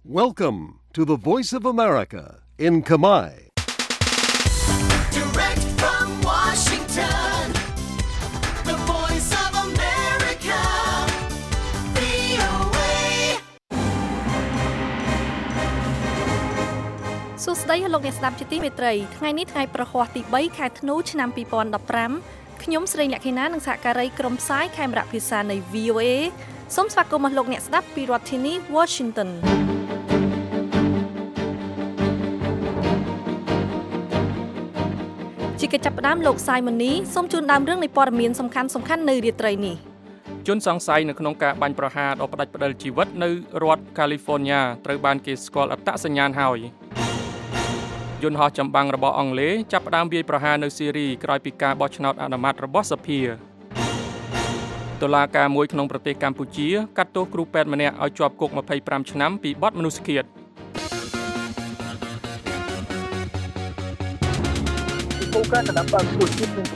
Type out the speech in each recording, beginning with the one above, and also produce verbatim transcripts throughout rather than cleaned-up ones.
Welcome to the Voice of America in Khmer. Direct from Washington, the Voice of America, វី អូ เอសួស្តីលោកអ្នកស្ដាប់ជាទីមេត្រីថ្ងៃនេះថ្ងៃប្រហ័សទីបីខែធ្នូឆ្នាំពីរពាន់ដប់ប្រាំខ្ញុំស្រីលក្ខិណានិងសហការីក្រុមផ្សាយខេមរៈភាសានៃ វី អូ เอ សូមស្វាគមន៍មកលោកអ្នកស្ដាប់ពីរដ្ឋធានី Washingtonជាកិច្ចចាប់ផ្ដើមលោកសាយម៉ូនីសូមជូនដើមរឿងនៃព័ត៌មានសំខាន់ៗនៅរាត្រីនេះជនសង្ស័យនៅក្នុងការបាញ់ប្រហារដល់ផ្ដាច់ផ្ដិលជីវិតនៅរដ្ឋ California ត្រូវបានគេស្គាល់អត្តសញ្ញាណហើយយន្តហោះចម្បាំងរបស់អង់គ្លេសចាប់ផ្ដើមវាយប្រហារនៅស៊ីរីក្រោយពីការបោះឆ្នោតអនុម័តរបស់សភាតុលាការមួយក្នុងប្រទេសកម្ពុជាកាត់ទោសគ្រូពេទ្យម្នាក់ឲ្យជាប់គុកម្ភៃប្រាំឆ្នាំពីបទមនុស្សឃាតគោលការណ៍គណៈបកប្រជាជាតិនឹង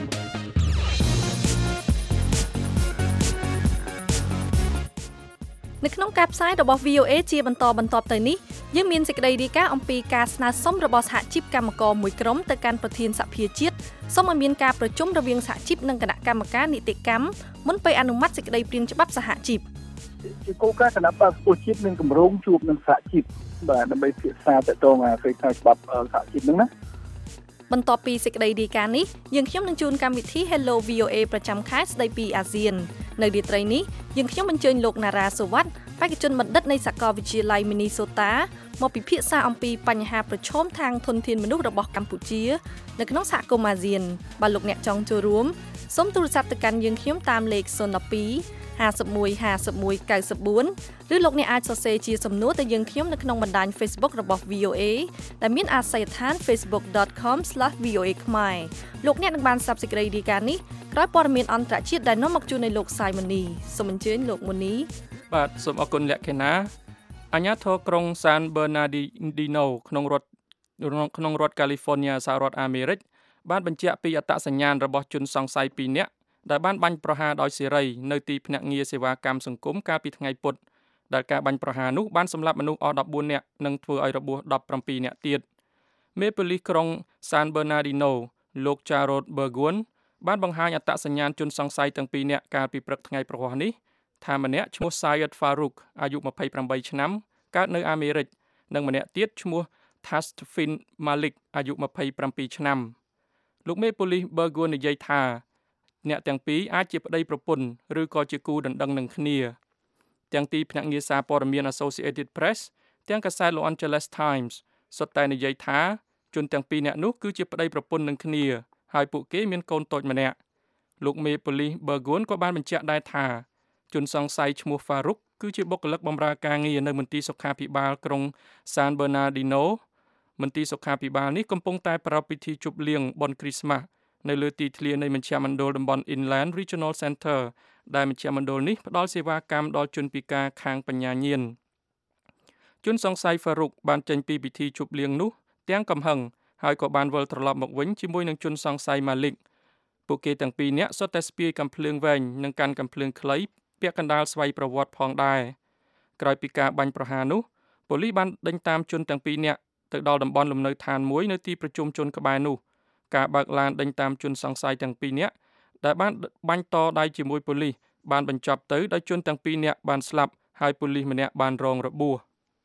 នៅក្នុងការផ្សាយរបស់ វី អូ เอ ជាបន្តបន្ទាប់ទៅនេះយើងមានសេចក្តីរាយការណ៍អំពីការស្នើសុំរបស់សហជីពកម្មករមួយក្រុមទៅកាន់ប្រធានសភាជាតិសូមឲ្យមានការប្រជុំរវាងសហជីពនិងគណៈកម្មការនីតិកម្មមុនពេលអនុម័តសេចក្តីព្រាងច្បាប់សហជីពជាគោលការណ៍គណៈបកប្រជាជាតិនឹងកម្រងជួបនឹងសហជីពបាទដើម្បីពិភាក្សាតទៅនឹងសេចក្តីច្បាប់សហជីពហ្នឹងណាបន្ទាប់ពីសេចក្តីរាយការណ៍នេះយើងខ្ញុំនឹងជួនកម្មវិធី Hello វី អូ เอ ប្រចាំខែស្ដីពីអាស៊ាននៅរាត្រីនេះយើងខ្ញុំអញ្ជើញលោកណារ៉ាសុវត្ថិបេក្ខជនបណ្ឌិតនៃសាកលវិទ្យាល័យ Minnesota មកពិភាក្សាអំពីបញ្ហាប្រឈមខាងធនធានមនុស្សរបស់កម្ពុជានៅក្នុងសហគមន៍អាស៊ានបើលោកអ្នកចង់ចូលរួមសូមទូរស័ព្ទទៅកាន់យើងខ្ញុំតាមលេខศูนย์ ពីរ ห้าสิบเอ็ด ห้าสิบเอ็ด เก้าสิบสี่ឬលោកអ្នកអាចសរសេរជាសំណួរទៅយើងខ្ញុំនៅក្នុងបណ្ដាញ Facebook របស់ វី អូ เอ ដែលមានអាសយដ្ឋាន facebook dot com slash v o a khmer លោកអ្នកនឹងបានស្ដាប់សេចក្តីរាយការណ៍នេះក្រោយព័ត៌មានអន្តរជាតិដែលនាំមកជូននៅលោកសាយម៉ូនីសូមអញ្ជើញលោកម៉ូនីបាទសូមអរគុណលក្ខិណាអាជ្ញាធរក្រុង San Bernardino ក្នុងរដ្ឋក្នុងរដ្ឋ California សហរដ្ឋអាមេរិកបានបញ្ជាក់ពីអត្តសញ្ញាណរបស់ជនសង្ស័យពីរនាក់ដែលបានបាញ់ប្រហារដោយសេរីនៅទីភ្នាក់ងារសេវាកម្មសង្គមកាលពីថ្ងៃពុធដែលការបាញ់ប្រហារនោះបានសម្លាប់មនុស្សអស់ដប់បួននាក់និងធ្វើឲ្យរបួសដប់ប្រាំពីរនាក់ទៀតមេប៉ូលីសក្រុង San Bernardino លោក Jarrod Burgund បានបង្ហាញអត្តសញ្ញាណជនសង្ស័យទាំងពីរនាក់កាលពីព្រឹកថ្ងៃប្រហ័សនេះថាម្នាក់ឈ្មោះ Syed Farouk អាយុម្ភៃប្រាំបីឆ្នាំកើតនៅអាមេរិកនិងម្នាក់ទៀតឈ្មោះ Tasfin Malik អាយុម្ភៃប្រាំពីរឆ្នាំលោកមេប៉ូលីស Burgund និយាយថាអ្នកទាំងពីរអាចជាប្តីប្រពន្ធឬក៏ជាគូដណ្ដឹងនឹងគ្នាទាំងទីភ្នាក់ងារសារព័ត៌មាន Associated Press ទាំងកាសែត Los Angeles Times សុទ្ធតែនិយាយថាជនទាំងពីរនាក់នោះគឺជាប្តីប្រពន្ធនឹងគ្នាហើយពួកគេមានកូនតូចម្នាក់លោកមេប៉ូលីស Burgund ក៏បានបញ្ជាក់ដែរថាជនសង្ស័យឈ្មោះ Farouk គឺជាបុគ្គលិកបម្រើការងារនៅមន្ទីរសុខាភិបាលក្រុង San Bernardino មន្ទីរសុខាភិបាលនេះកំពុងតែប្រារព្ធពិធីជប់លៀងបុណ្យគ្រីស្មាស់នៅលើទីធ្លានៃមជ្ឈមណ្ឌលតំបន់ Inland Regional Center ដែលមជ្ឈមណ្ឌលនេះផ្ដល់សេវាកម្មដល់ជនពិការខាងបញ្ញាញាណជនសង្ស័យ Farouk បានចេញពីពិធីជប់លៀងនោះទាំងកំហឹងហើយក៏បានវិលត្រឡប់មកវិញជាមួយនឹងជនសង្ស័យ Malik ពួកគេទាំងពីរនាក់សុទ្ធតែស្ពាយកាំភ្លើងវែងនិងកាន់កាំភ្លើងខ្លីពាក់កណ្ដាលស្វ័យប្រវត្តិផងដែរក្រោយពីការបាញ់ប្រហារនោះប៉ូលីសបានដេញតាមជនទាំងពីរនាក់ទៅដល់តំបន់លំនៅឋានមួយនៅទីប្រជុំជនក្បែរនោះការបើកឡានដេញតាមជនសង្ស័យទាំងពីរនាក់ដែលបានបាញ់តដៃជាមួយប៉ូលីសបានបញ្ចប់ទៅដោយជនទាំងពីរនាក់បានស្លាប់ហើយប៉ូលីសម្នាក់បានរងរបួស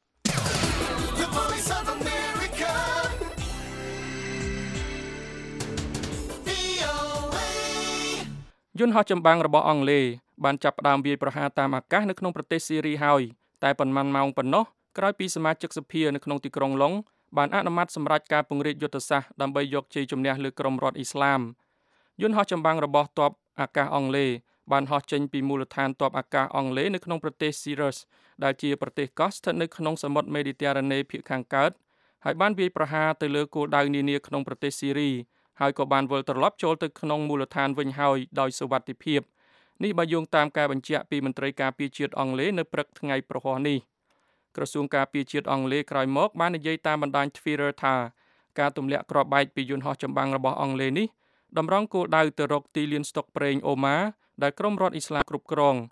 យន្តហោះចម្បាំងរបស់អង់គ្លេសបានចាប់ផ្ដើមវាយប្រហារតាមអាកាសនៅក្នុងប្រទេសស៊ីរីហើយតែប៉ុន្មានម៉ោងប៉ុណ្ណោះក្រោយពីសមាជិកសភានៅក្នុងទីក្រុងឡុងបានអនុម័តសម្រាប់ការពង្រីកយុទ្ធសាស្ត្រដើម្បីយកជ័យជំនះលើក្រុមរដ្ឋអ៊ីស្លាមយន្តហោះចម្បាំងរបស់ទ័ពអាកាសអង់គ្លេសបានហោះចេញពីមូលដ្ឋានទ័ពអាកាសអង់គ្លេសនៅក្នុងប្រទេស Cyprus ដែលជាប្រទេសកោះស្ថិតនៅក្នុងសមុទ្រមេឌីទែរ៉ាណេភាគខាងកើតហើយបានវាយប្រហារទៅលើគោលដៅនានាក្នុងប្រទេសស៊ីរីហើយក៏បានវិលត្រឡប់ចូលទៅក្នុងមូលដ្ឋានវិញហើយដោយសុវត្ថិភាពនេះបើយោងតាមការបញ្ជាក់ពីមន្ត្រីការពារជាតិអង់គ្លេសនៅព្រឹកថ្ងៃប្រហ័សនេះក្រសួងការពារជាតិអង់គ្លេសក្រោយមកបាននិយាយតាមបណ្ដាញ Twitter ថាការទម្លាក់គ្រាប់បែកពីយន្តហោះចម្បាំងរបស់អង់គ្លេសនេះតម្រង់គោលដៅទៅរកទីលានស្តុកប្រេងអូម៉ាដែលក្រុមរដ្ឋអ៊ីស្លាមគ្រប់គ្រង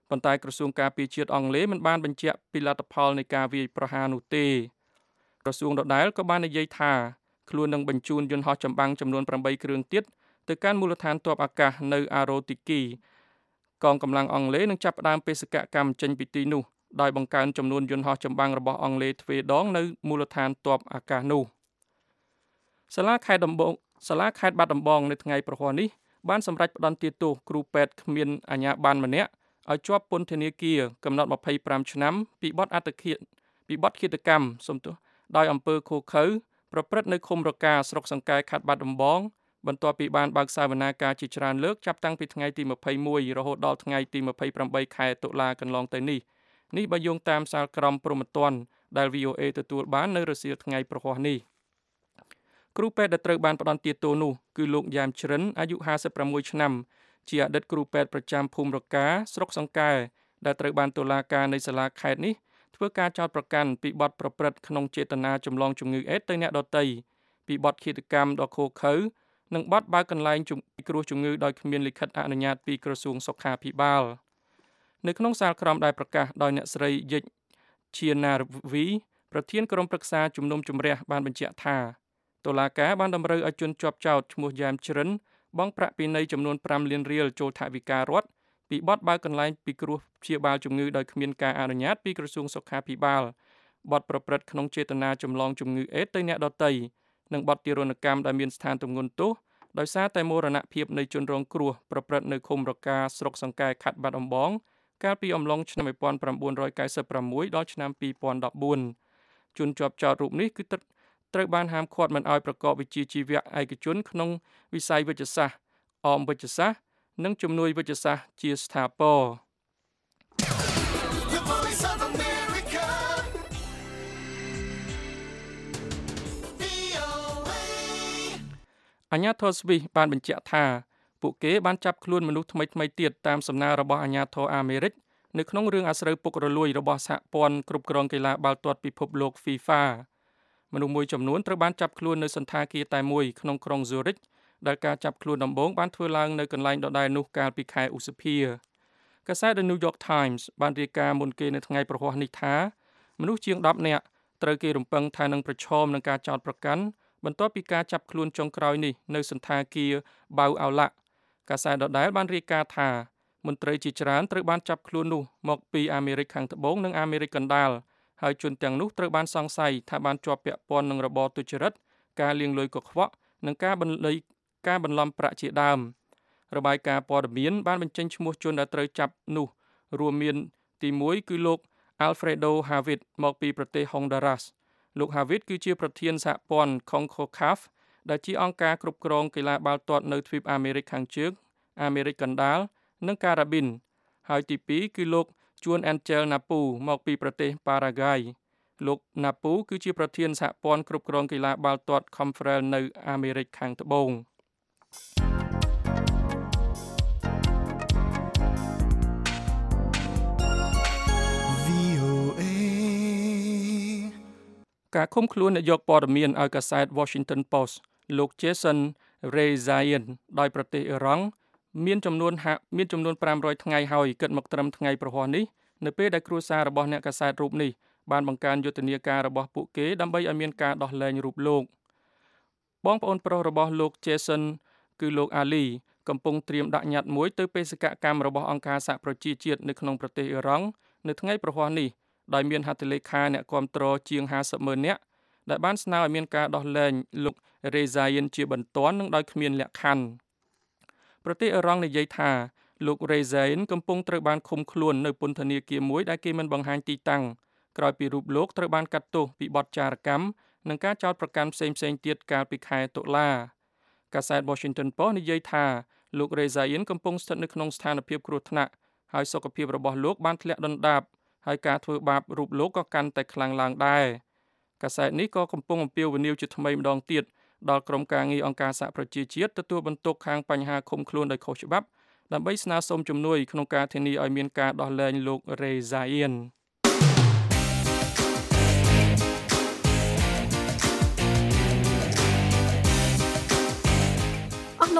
ប៉ុន្តែក្រសួងការពារជាតិអង់គ្លេសមិនបានបញ្ជាក់ពីលទ្ធផលនៃការវាយប្រហារនោះទេក្រសួងដដែលក៏បាននិយាយថាខ្លួននឹងបញ្ជូនយន្តហោះចម្បាំងចំនួនប្រាំបីគ្រឿងទៀតទៅកាន់មូលដ្ឋានទ័ពអាកាសនៅអារ៉ូទីគីកងកម្លាំងអង់គ្លេសនឹងចាប់ផ្ដើមបេសកកម្មចេញពីទីនោះដោយបង្កើនចំនួនយន្តហោះចម្បាំងរបស់អង់គ្លេសទ្វេដងនៅមូលដ្ឋានទ័ពអាកាសនោះសាលាខេត្តដំបងសាលាខេត្តបាត់ដំបងនៅថ្ងៃប្រហ័សនេះបានសម្រេចផ្តន្ទាទោសគ្រូពេទ្យគ្មានអាជ្ញាប័ណ្ណម្នាក់ឲ្យជាប់ពន្ធនាគារកំណត់ម្ភៃប្រាំឆ្នាំពីបទអត្តឃាតពីបទឃាតកម្មសំទោសដោយអំពើឃោរឃៅប្រព្រឹត្តនៅឃុំរកាស្រុកសង្កែខេត្តបាត់ដំបងបន្ទាប់ពីបានបើកសវនាការជាច្រើនលើកចាប់តាំងពីថ្ងៃទីម្ភៃមួយរហូតដល់ថ្ងៃទីម្ភៃប្រាំបីខែតុលាកន្លងទៅនេះនេះបើយោងតាមសាលក្រមព្រហ្មទណ្ឌដែល វី អូ អេ ទទួលបាននៅរសៀលថ្ងៃប្រហ័សនេះគ្រូពេទ្យដែលត្រូវបានផ្តន្ទាទោសនោះគឺលោកយ៉ាមជ្រិនអាយុហាសិបប្រាំមួយឆ្នាំជាអតីតគ្រូពេទ្យប្រចាំភូមិរកាស្រុកសង្កែដែលត្រូវបានតុលាការនៃសាលាខេត្តនេះធ្វើការចោទប្រកាន់ពីបទប្រព្រឹត្តក្នុងចេតនាចម្លងជំងឺអេដស៍ទៅអ្នកដទៃពីបទឃាតកម្មដ៏ឃោរឃៅនិងបទបើកកន្លែងជំគ្រោះជំងឺដោយគ្មានលិខិតអនុញ្ញាតពីក្រសួងសុខាភិបាលនៅក្នុងសាលក្រមដែលប្រកាសដោយអ្នកស្រីយិចឈៀណារវីប្រធានក្រុមប្រឹក្សាជំនុំជម្រះបានបញ្ជាក់ថាតុលាការបានតម្រូវឲ្យជនជាប់ចោទឈ្មោះយ៉ាមជ្រិនបង់ប្រាក់ពិន័យចំនួនប្រាំលានរៀលចូលថវិការដ្ឋពីបទបើកកន្លែងពិគ្រោះព្យាបាលជំងឺដោយគ្មានការអនុញ្ញាតពីក្រសួងសុខាភិបាលបទប្រព្រឹត្តក្នុងចេតនាចម្លងជំងឺអេដស៍ទៅអ្នកដទៃនិងបទទារុណកម្មដែលមានស្ថានទម្ងន់ទោសដោយសារតែមរណភាពនៃជនរងគ្រោះប្រព្រឹត្តនៅឃុំរកាស្រុកសង្កែខេត្តបាត់ដំបងកាលពីអំឡុងឆ្នាំ១៩៩៦ដល់ឆ្នាំពីរពាន់ដប់បួនជនជាប់ចោទរូបនេះគឺត្រូវបានហាមឃាត់មិនឲ្យប្រកបវិជ្ជាជីវៈឯកជនក្នុងវិស័យវិទ្យាសាស្ត្រអមវិទ្យាសាស្ត្រនិងជំនួយវិទ្យាសាស្ត្រជាស្ថាពរអាជ្ញាធរស្វីសបានបញ្ជាក់ថាពួកគេបានចាប់ខ្លួនមនុស្សថ្មីថ្មីទៀតតាមសំណើរបស់អាជ្ញាធរអាមេរិកនៅក្នុងរឿងអាស្រូវពុករលួយរបស់សហព័ន្ធគ្រប់គ្រងកីឡាបាល់ទាត់ពិភពលោក FIFA មនុស្សមួយចំនួនត្រូវបានចាប់ខ្លួននៅសន្តាគារតែមួយក្នុងក្រុង Zurich ដែលការចាប់ខ្លួនដំបូងបានធ្វើឡើងនៅកន្លែងដដែលនោះកាលពីខែឧសភាកាសែត The New York Times បានរាយការណ៍មុនគេនៅថ្ងៃប្រហ័សនេះថាមនុស្សជាងដប់នាក់ត្រូវគេរំពឹងថានឹងប្រឈមនឹងការចោទប្រកាន់បន្ទាប់ពីការចាប់ខ្លួនចុងក្រោយនេះនៅសន្តាគារបៅអោឡាកាសែតដដែលបានរាយការណ៍ថាមន្ត្រីជាច្រើនត្រូវបានចាប់ខ្លួននោះមកពីអាមេរិកខាងត្បូងនិងអាមេរិកកណ្ដាលហើយជនទាំងនោះត្រូវបានសង្ស័យថាបានជាប់ពាក់ព័ន្ធនឹងរបបទុច្ចរិតការលាងលុយកខ្វក់និងការបន្លៃការបន្លំប្រាក់ជាដើមរបាយការណ៍ព័ត៌មានបានបញ្ចេញឈ្មោះជនដែលត្រូវចាប់នោះរួមមានទីមួយគឺលោក Alfredo Havid មកពីប្រទេសហុងដារ៉ាសលោក Havid គឺជាប្រធានសហព័ន្ធ CONCACAF ដែលជាអង្គការគ្រប់គ្រងកីឡាបាល់ទាត់នៅទ្វីបអាមេរិកខាងជើងអាមេរិកកណ្ដាលនិងការ៉ាប៊ីនហើយទីពីរគឺលោក Juan Angel Napu មកពីប្រទេសប៉ារ៉ាហ្គាយលោក Napu គឺជាប្រធានសហព័ន្ធគ្រប់គ្រងកីឡាបាល់ទាត់ Confederal នៅអាមេរិកខាងត្បូងការឃុំខ្លួននាយកព័ត៌មានឲ្យកាសែត Washington Post លោក Jason Rezaian ដោយប្រទេសអ៊ីរ៉ង់មានចំនួនមានចំនួនប្រាំរយថ្ងៃហើយគិតមកត្រឹមថ្ងៃប្រហ័សនេះនៅពេលដែលគ្រួសាររបស់អ្នកកាសែតរូបនេះបានបង្កើនយុទ្ធនាការរបស់ពួកគេដើម្បីឲ្យមានការដោះលែងរូបលោកបងប្អូនប្រុសរបស់លោក Jason គឺលោក Ali កំពុងត្រៀមដាក់ញត្តិមួយទៅបេសកកម្មរបស់អង្គការសហប្រជាជាតិនៅក្នុងប្រទេសអ៊ីរ៉ង់នៅថ្ងៃប្រហ័សនេះដោយមានហត្ថលេខាអ្នកគាំទ្រជាងห้าสิบម៉ឺននាក់ដែលបានស្នើឲ្យមានការដោះលែងលោក Rezaian ជាបន្ទាន់និងដោយគ្មានលក្ខខណ្ឌប្រទេសអ៊ីរ៉ង់និយាយថាលោក Rezaian កំពុងត្រូវបានឃុំខ្លួននៅពន្ធនាគារមួយដែលគេមិនបង្ហាញទីតាំងក្រោយពីរូបលោកត្រូវបានកាត់ទោសពីបទចារកម្មនិងការចោទប្រកាន់ផ្សេងៗទៀតកាលពីខែតុលាកាសែត Washington Post និយាយថាលោក Rezaian កំពុងស្ថិតនៅក្នុងស្ថានភាពគ្រោះថ្នាក់ហើយសុខភាពរបស់លោកបានធ្លាក់ដុនដាបហើយការធ្វើបាបរូបលោកក៏កាន់តែខ្លាំងឡើងដែរកាសែតនេះក៏កំពុងអំពាវនាវជាថ្មីម្ដងទៀតដល់ក្រុមការងារអង្គការសហប្រជាជាតិទទួលបន្ទុកខាងបញ្ហាឃុំខ្លួនដោយខុសច្បាប់ដើម្បីស្នើសុំជំនួយក្នុងការធានាឲ្យមានការដោះលែងលោក Rezaian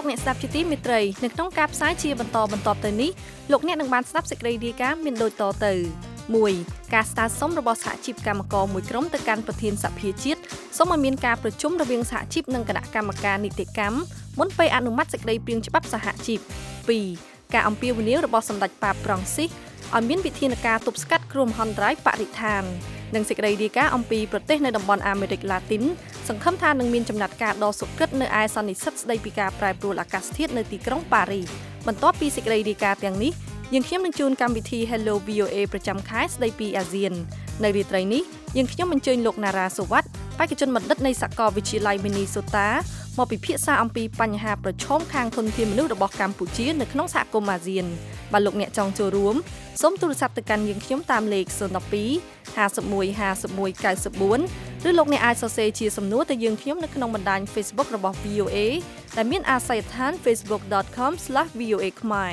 អ្នកស្ដាប់ជាទីមេត្រីនៅក្នុងការផ្សាយជាបន្តបន្ទាប់ទៅនេះលោកអ្នកនឹងបានស្ដាប់សេចក្តីរាយការណ៍មានដូចតទៅមួយការស្នើសុំរបស់សហជីពកម្មករមួយក្រុមទៅកាន់ប្រធានសភាជាតិសូមឲ្យមានការប្រជុំរវាងសហជីពនិងគណៈកម្មការនីតិកម្មមុនពេលអនុម័តសេចក្តីព្រាងច្បាប់សហជីពពីរការអំពាវនាវរបស់សម្ដេចប៉ាបហ្វ្រង់ស៊ីសឲ្យមានវិធានការទប់ស្កាត់គ្រោះមហន្តរាយបរិស្ថាននិងសេចក្តីរាយការណ៍អំពីប្រទេសនៅតំបន់អាមេរិកឡាទីនសង្ឃឹមថានឹងមានចំណាត់ការដ៏សុក្រិតនៅឯសន្និសីទស្តីពីការប្រែប្រួលអាកាសធាតុនៅទីក្រុងប៉ារីសបន្ទាប់ពីសេចក្តីរាយការណ៍ទាំងនេះយើងខ្ញុំនឹងជួនកម្មវិធី Hello វី អូ เอ ប្រចាំខែស្តីពីអាស៊ាននៅរាត្រីនេះយើងខ្ញុំអញ្ជើញលោកណារ៉ាសុវត្ថិបេក្ខជនបណ្ឌិតនៃសាកលវិទ្យាល័យ Minnesota មកពិភាក្សាអំពីបញ្ហាប្រឈមខាងធនធានមនុស្សរបស់កម្ពុជានៅក្នុងសហគមន៍អាស៊ានបើលោកអ្នកចង់ចូលរួមសូមទូរស័ព្ទទៅកាន់យើងខ្ញុំតាមលេខศูนย์ หนึ่ง สอง ห้า หนึ่ง หนึ่ง ห้า หนึ่ง เก้า สี่ឬលោកអ្នកអាចសរសេរជាសំណួរទៅយើងខ្ញុំនៅក្នុងបណ្ដាញ Facebook របស់ វី អូ เอ ដែលមានអាសយដ្ឋាន facebook dot com slash v o a khmer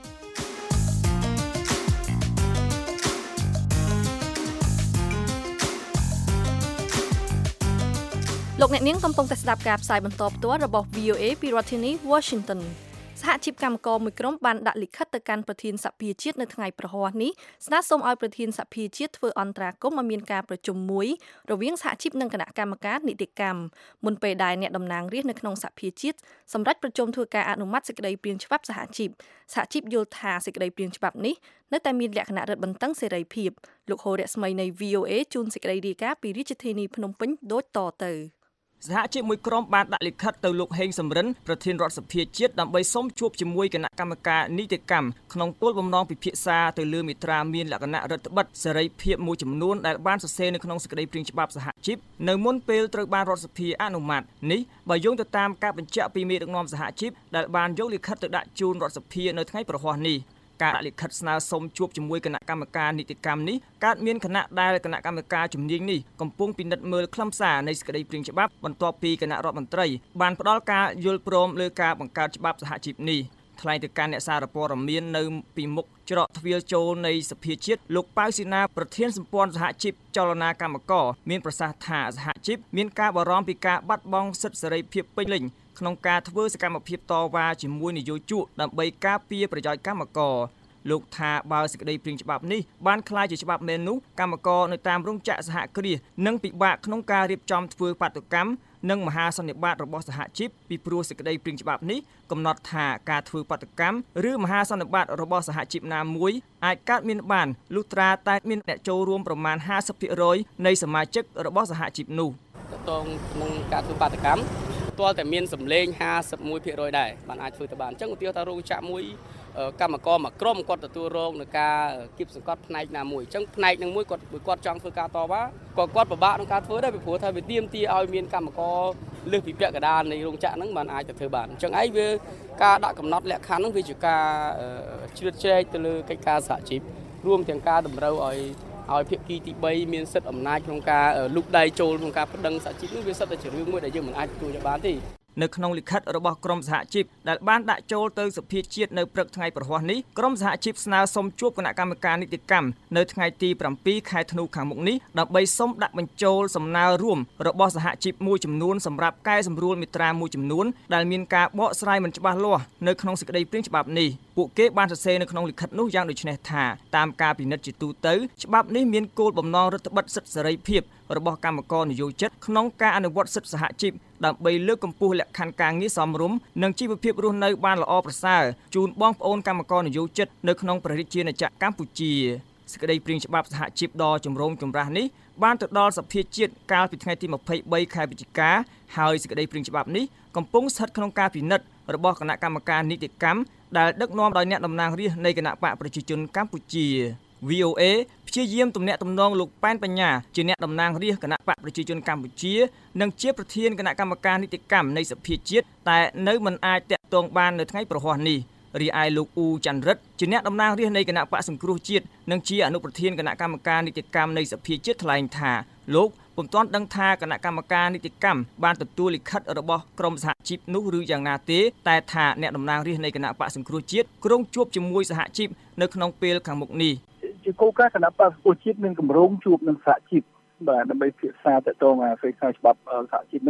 លោកអ្នកនាងកំពុងតែស្ដាប់ការផ្សាយបន្តផ្ទាល់របស់ វី អូ เอ ពីរដ្ឋធានី Washington សហជីពកម្មករមួយក្រុមបានដាក់លិខិតទៅកាន់ប្រធានសភាជាតិនៅថ្ងៃប្រហ័សនេះស្នើសុំឲ្យប្រធានសភាជាតិធ្វើអន្តរាគមន៍ឲ្យមានការប្រជុំមួយរវាងសហជីពនិងគណៈកម្មការនីតិកម្មមុនពេលដែលអ្នកតំណាងរាស្ត្រនៅក្នុងសភាជាតិសម្រាប់ប្រជុំធ្វើការអនុម័តសេចក្តីព្រាងច្បាប់សហជីពសហជីពយល់ថាសេចក្តីព្រាងច្បាប់នេះនៅតែមានលក្ខណៈរឹតបន្តឹងសេរីភាពលោកហូររស្មីនៃ វី អូ เอ ជូនសេចក្តីរាយការណ៍ពីរាជធានីភ្នំពេញដូចតទៅសហជីពមួយក្រុមបានដាក់លិខិតទៅលោកហេងសំរិនប្រធានរដ្ឋសភាជាតិដើម្បីសុំជួបជាមួយគណៈកម្មការនីតិកម្មក្នុងគោលបំណងពិភាក្សាទៅលើមាត្រាមានលក្ខណៈរដ្ឋបិទសេរីភាពមួយចំនួនដែលបានសរសេរនៅក្នុងសេចក្តីព្រាងច្បាប់សហជីពនៅមុនពេលត្រូវបានរដ្ឋសភាអនុម័តនេះបើយោងទៅតាមការបញ្ជាក់ពីមេដឹកនាំសហជីពដែលបានយកលិខិតទៅដាក់ជូនរដ្ឋសភានៅថ្ងៃប្រហ័សនេះការដាក់លិខិតស្នើសុំជួបជាមួយគណៈកម្មការនីតិកម្មនេះកើតមានគណៈដែលគណៈកម្មការជំនាញនេះកំពុងពិនិត្យមើលខ្លឹមសារនៃសេចក្តីព្រាងច្បាប់បន្ទាប់ពីគណៈរដ្ឋមន្ត្រីបានផ្ដល់ការយល់ព្រមលើការបង្កើតច្បាប់សហជីពនេះថ្លែងទៅកាន់អ្នកសារព័ត៌មាននៅពីមុខច្រកទ្វារចូលនៃសភាជាតិលោកប៉ៅស៊ីណាប្រធានសម្ព័ន្ធសហជីពចលនាកម្មករមានប្រសាសន៍ថាសហជីពមានការបារម្ភពីការបាត់បង់សិទ្ធិសេរីភាពពេញលេញក្នុងការធ្វើសកម្មភាពតវ៉ាជាមួយនយោជកដើម្បីការពារប្រយោជន៍កម្មករលោកថាបើសេចក្តីព្រាងច្បាប់នេះបានក្លាយជាច្បាប់មែននោះកម្មករនៅតាមរោងចក្រសហគ្រាសនឹងពិបាកក្នុងការរៀបចំធ្វើបាតុកម្មនិងមហាសន្និបាតរបស់សហជីពពីព្រោះសេចក្តីព្រាងច្បាប់នេះកំណត់ថាការធ្វើបាតុកម្មឬមហាសន្និបាតរបស់សហជីពណាមួយអាចកើតមានបានលុះត្រាតែមានអ្នកចូលរួមប្រមាណ ห้าสิบភាគរយ នៃសមាជិករបស់សហជីពនោះតងនឹងការធ្វើបាតុកម្មទាល់តែមានសម្លេង ห้าสิบเอ็ดភាគរយ ដែរបានអាចធ្វើទៅបានអញ្ចឹងឧទាហរណ៍ថារោងចក្រមួយកម្មករមួយក្រុមគាត់ទទួលរងនឹងការគៀបសង្កត់ផ្នែកណាមួយអញ្ចឹងផ្នែកនឹងមួយគាត់គាត់ចង់ធ្វើការតវ៉ាក៏គាត់ពិបាកក្នុងការធ្វើដែរពីព្រោះថាវាទាមទារឲ្យមានកម្មករលើសពីពាក់កណ្ដាលនៃរោងចក្រហ្នឹងបានអាចទៅធ្វើបានអញ្ចឹងឯងវាការដាក់កំណត់លក្ខខណ្ឌហ្នឹងវាជាការជ្រៀតជ្រែកទៅលើកិច្ចការសហជីពរួមទាំងការតម្រូវឲ្យឲ្យភាគីទីបីមានសិទ្ធិអំណាចក្នុងការលូកដៃចូលក្នុងការប្តឹងសហជីពនេះវាសិតតែជារឿងមួយដែលយើងមិនអាចទទួលយកបានទេនៅក្នុងលិខិតរបស់ក្រមសហជីពដែលបានដាក់ចូលទៅសភាជាតិនៅព្រឹកថ្ងៃប្រហ័សនេះក្រមសហជីពស្នើសុំជួបគណៈកម្មការនីតិកម្មនៅថ្ងៃទីប្រាំពីរខែធ្នូខាងមុខនេះដើម្បីសុំដាក់បញ្ចូលសំណើរួមរបស់សហជីពមួយចំនួនសម្រាប់កែសម្រួលមាត្រាមួយចំនួនដែលមានការបកស្រាយមិនច្បាស់លាស់នៅក្នុងសេចក្តីព្រាងច្បាប់នេះពួកគេបានសរសេរនៅក្នុងលិខិតនោះយ៉ាងដូចនេះថាតាមការពិនិត្យជាទូទៅច្បាប់នេះមានគោលបំណងរដ្ឋបិទសិទ្ធិសេរីភាពរបស់កម្មករនិយោជិតក្នុងការអនុវត្តសិទ្ធិសហជីពដើម្បីលើកកម្ពស់លក្ខខណ្ឌការងារសមរម្យនិងជីវភាពរស់នៅបានល្អប្រសើរជូនបងប្អូនកម្មករនិយោជិតនៅក្នុងព្រះរាជាណាចក្រកម្ពុជាសេចក្តីព្រាងច្បាប់សហជីពដ៏ចម្រូងចម្រាសនេះបានទៅដល់សភាជាតិកាលពីថ្ងៃទីម្ភៃបីខែវិច្ឆិកាហើយសេចក្តីព្រាងច្បាប់នេះកំពុងស្ថិតក្នុងការពិនិត្យរបស់គណៈកម្មការនីតិកម្មដែលដឹកនាំដោយអ្នកតំណាងរាស្ត្រនៃគណៈបកប្រជាជនកម្ពុជា វី អូ เอ ព្យាយាមទំនាក់ទំនងលោកប៉ែនបញ្ញាជាអ្នកតំណាងរាស្ត្រគណៈបកប្រជាជនកម្ពុជានិងជាប្រធានគណៈកម្មការនីតិកម្មនៃសភាជាតិតែនៅមិនអាចតាក់ទងបាននៅថ្ងៃប្រហ័សនេះរីឯលោកអ៊ូច័ន្ទរិទ្ធជាអ្នកតំណាងរាស្ត្រនៃគណៈបកសង្គ្រោះជាតិនិងជាអនុប្រធានគណៈកម្មការនីតិកម្មនៃសភាជាតិថ្លែងថាលោកពុំទាន់ដឹងថាគណៈកម្មការនីតិកម្មបានទទួលលិខិតរបស់ក្រមសហជីពនោះឬយ៉ាងណាទេតែថាអ្នកតំណាងរាស្ត្រនៃគណៈបកសង្គ្រោះជាតិក្រុងជួបជាមួយសហជីពនៅក្នុងពេលខាងមុខនេះជាគោលការណ៍គណៈបកសង្គ្រោះជាតិនឹងគម្រោងជួបនឹងសហជីពបាទដើម្បីពិភាក្សាទាក់ទងអាសេចក្តីច្បាប់សហជីពហ្នឹងណា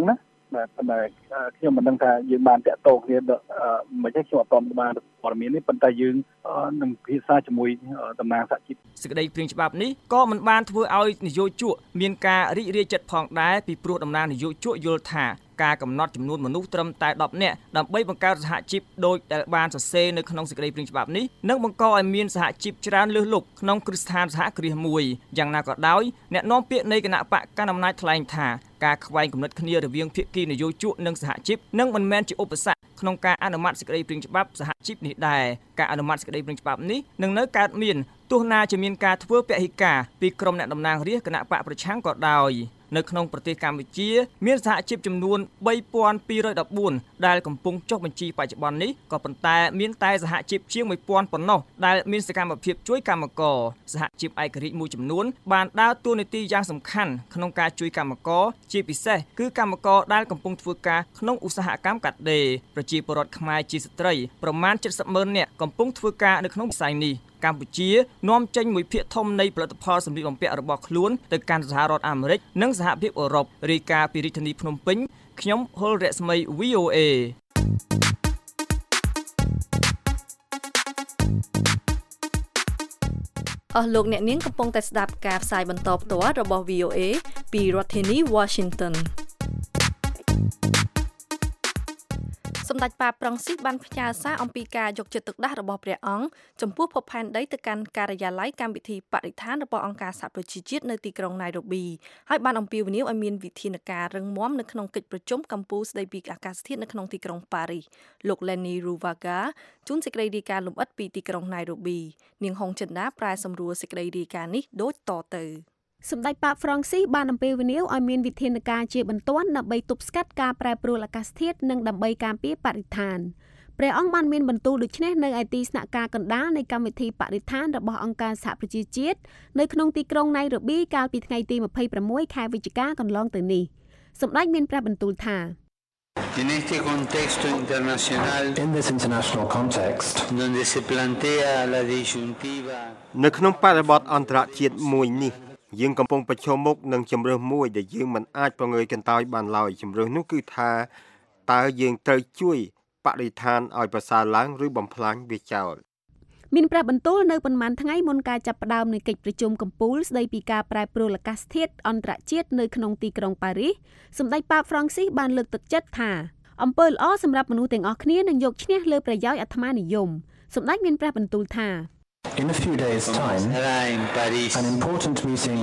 បាទប៉ុន្តែខ្ញុំមិនដឹងថាយើងបានតាក់ទងគ្នាមិនទេខ្ញុំអត់ទាន់បានព័ត៌មាននេះប៉ុន្តែយើងនឹងពិភាក្សាជាមួយតំណាងសហជីពសេចក្តីព្រាងច្បាប់នេះក៏មិនបានធ្វើឲ្យនយោជកមានការរីករាយចិត្តផងដែរពីព្រោះតំណាងនយោជកយល់ថាការកំណត់ចំនួនមនុស្សត្រឹមតែដប់នាក់ដើម្បីបង្កើតសហជីពដោយដែលបានសរសេរនៅក្នុងសេចក្តីព្រាងច្បាប់នេះនឹងបង្កឲ្យមានសហជីពច្រើនលើសលប់ក្នុងគ្រឹះស្ថានសហគ្រាសមួយយ៉ាងណាក៏ដោយអ្នកនាំពាក្យនៃគណៈបកកណ្ដាលអំណាចថ្លែងថាការខ្វែងគំនិតគ្នារវាងភាគីនយោជកនិងសហជីពនឹងមិនមែនជាឧបសគ្គក្នុងការអនុម័តសេចក្តីព្រាងច្បាប់សហជីពនេះដែរការអនុម័តសេចក្តីព្រាងច្បាប់នេះនឹងនៅកើតមានទោះណាជាមានការធ្វើពហិការពីក្រុមអ្នកតំណាងរាស្ត្រគណៈបកប្រឆាំងក៏ដោយនៅក្នុងប្រទេសកម្ពុជាមានសហជីពចំនួនបីពាន់ពីររយដប់បួនដែលកំពុងចុះបញ្ជីបច្ចុប្បន្ននេះក៏ប៉ុន្តែមានតែសហជីពជាងមួយពាន់ប៉ុណ្ណោះដែលមានសកម្មភាពជួយកម្មករសហជីពឯករាជ្យមួយចំនួនបានដើរតួនាទីយ៉ាងសំខាន់ក្នុងការជួយកម្មករជាពិសេសគឺកម្មករដែលកំពុងធ្វើការក្នុងឧស្សាហកម្មកាត់ដេរប្រជាពលរដ្ឋខ្មែរជាស្ត្រីប្រមាណ เจ็ดสิบម៉ឺន នាក់កំពុងធ្វើការនៅក្នុងវិស័យនេះកម្ពុជានាំចេញមួយភាគធំនៃផលិតផលសម្លៀកបំពាក់របស់ខ្លួនទៅកាន់សហរដ្ឋអាមេរិកនិងសហភាពអឺរ៉ុបរាយការណ៍ពីរាជធានីភ្នំពេញខ្ញុំហុលរស្មី វី អូ เอអស់លោកអ្នកនាងកំពុងតែស្ដាប់ការផ្សាយបន្តផ្ទាល់របស់ វី អូ เอ ពីរដ្ឋធានី Washington សម្ដេចប៉ាប្រង់ស៊ីសបានផ្ញើសារអំពីការយកចិត្តទុកដាក់របស់ព្រះអង្គចំពោះភពផែនដីទៅកាន់ការិយាល័យកម្មវិធីបរិស្ថានរបស់អង្គការសហប្រជាជាតិនៅទីក្រុង Nairobi ហើយបានអំពាវនាវឲ្យមានវិធានការរឹងមាំនៅក្នុងកិច្ចប្រជុំកម្ពុជាស្ដីពីអាកាសធាតុនៅក្នុងទីក្រុងប៉ារីសលោក Lenny Ruvaga ជួនសេចក្តីរាយការណ៍លម្អិតពីទីក្រុង Nairobi នាងហុងចិន្តាប្រែសម្រួលសេចក្តីរាយការណ៍នេះដូចតទៅសម្ដេចប៉ាហ្វ្រង់ស៊ីសបានអំពាវនាវឲ្យមានវិធានការជាបន្ទាន់ដើម្បីទប់ស្កាត់ការប្រែប្រួលអាកាសធាតុនិងដើម្បីការពារបរិស្ថានព្រះអង្គបានមានបន្ទូលដូចនេះនៅឯទីស្នាក់ការកណ្ដាលនៃកម្មវិធីបរិស្ថានរបស់អង្គការសហប្រជាជាតិនៅក្នុងទីក្រុង Nairobi កាលពីថ្ងៃទីម្ភៃប្រាំមួយខែវិច្ឆិកាកន្លងទៅនេះសម្ដេចមានព្រះបន្ទូលថា En este contexto internacional, in this international context, donde se plantea la disyuntiva នៅក្នុងបរិបទអន្តរជាតិមួយនេះយើងកំពុងប្រឈមមុខនឹងជំរើសមួយដែលយើងមិនអាចប្រងើយកន្តើយបានឡើយជំរើសនោះគឺថាតើយើងត្រូវជួយបរិស្ថានឲ្យប្រសើរឡើងឬបំផ្លាញវាចោលមានព្រះបន្ទូលនៅប៉ុន្មានថ្ងៃមុនការចាប់ផ្ដើមនៃកិច្ចប្រជុំកំពូលស្ដីពីការប្រែប្រួលអាកាសធាតុអន្តរជាតិនៅក្នុងទីក្រុងប៉ារីសសម្ដេចប៉ាហ្វ្រង់ស៊ីសបានលើកទឹកចិត្តថាអំពើល្អសម្រាប់មនុស្សទាំងអស់គ្នានឹងយកឈ្នះលើប្រយោជន៍អាត្មានិយមសម្ដេចមានព្រះបន្ទូលថា In a few days' time, an important meeting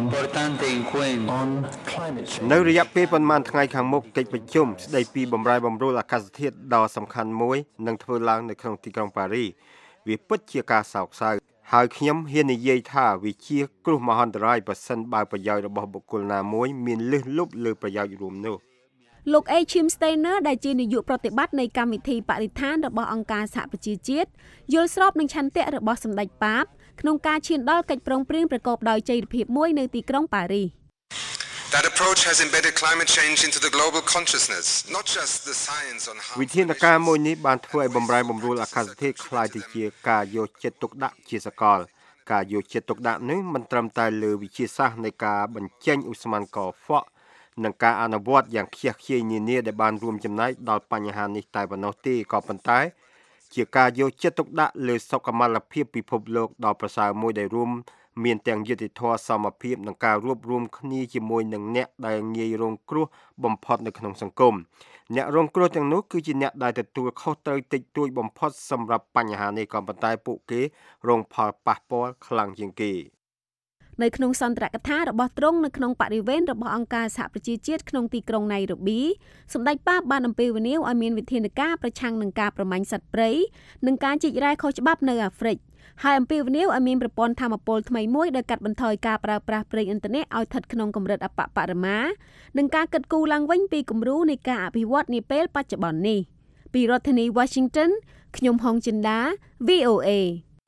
on climate change. នៅរយៈពេលប៉ុន្មានថ្ងៃខាងមុខកិច្ចប្រជុំស្ដីពីបម្រែបម្រួលអាកាសធាតុដ៏សំខាន់មួយនឹងធ្វើឡើងនៅក្នុងទីក្រុងប៉ារីសវាពិតជាការសោកសៅហើយខ្ញុំហ៊ាននិយាយថាវាជាគ្រោះមហន្តរាយប្រសិនបើប្រយោជន៍របស់បុគ្គលណាមួយមានលើសលប់លើប្រយោជន៍រួមនោះលោក Achim Steiner ដែលជានាយកប្រតិបត្តិនៃកម្មវិធីបរិស្ថានរបស់អង្គការសហប្រជាជាតិយល់ស្របនឹងឆន្ទៈរបស់សម្ដេចប៉ាបក្នុងការឈានដល់កិច្ចព្រមព្រៀងប្រកបដោយចីរភាពមួយនៅទីក្រុងប៉ារីស That approach has embedded climate change into the global consciousness, not just the science on how វិធានការមួយនេះបានធ្វើឲ្យបម្រែបម្រួលអាកាសធាតុคล้ายទៅជាការយកចិត្តទុកដាក់ជាសកលការយកចិត្តទុកដាក់នេះមិនត្រឹមតែលើវិទ្យាសាស្ត្រនៃការបញ្ចេញឧស្ម័នកហ្វក់និងការអនុវត្តយ៉ាងខ្ជះខ្ជាយនានាដែលបានរួមចំណែកដល់បញ្ហានេះតែប៉ុណ្ណោះទេក៏ប៉ុន្តែជាការយកចិត្តទុកដាក់លើសុខុមាលភាពពិភពលោកដ៏ប្រសើរមួយដែលរួមមានទាំងយុត្តិធម៌សមភាពនិងការរួបរวมគ្នាជាមួយនឹងអ្នកដែលងាយរងគ្រោះបំផុតនៅក្នុងសង្គមអ្នករងគ្រោះទាំងនោះគឺជាអ្នកដែលទទួលខុសត្រូវតិចតួចបំផុតសម្រាប់បញ្ហានេះក៏ប៉ុន្តែពួកគេរងផលប៉ះពាល់ខ្លាំងជាងគេនៅក្នុងសន្ទរកថារបស់ទ្រង់នៅក្នុងបរិវេណរបស់អង្គការសហប្រជាជាតិក្នុងទីក្រុង Nairobi សម្ដេចប៉ាបបានអំពាវនាវឲ្យមានវិធានការប្រឆាំងនឹងការប្រមាញ់សត្វព្រៃនិងការជីករ៉ែខុសច្បាប់នៅអាហ្វ្រិកហើយអំពាវនាវឲ្យមានប្រព័ន្ធថាមពលថ្មីមួយដែលកាត់បន្ថយការប្រើប្រាស់ប្រេងឥន្ធនៈឲ្យស្ថិតក្នុងកម្រិតអបបរមានិងការកិត្តគូឡើងវិញពីគំរូនៃការអភិវឌ្ឍនាពេលបច្ចុប្បន្ននេះពីរដ្ឋធានី Washington ខ្ញុំហុងចិន្តា វី អូ เอ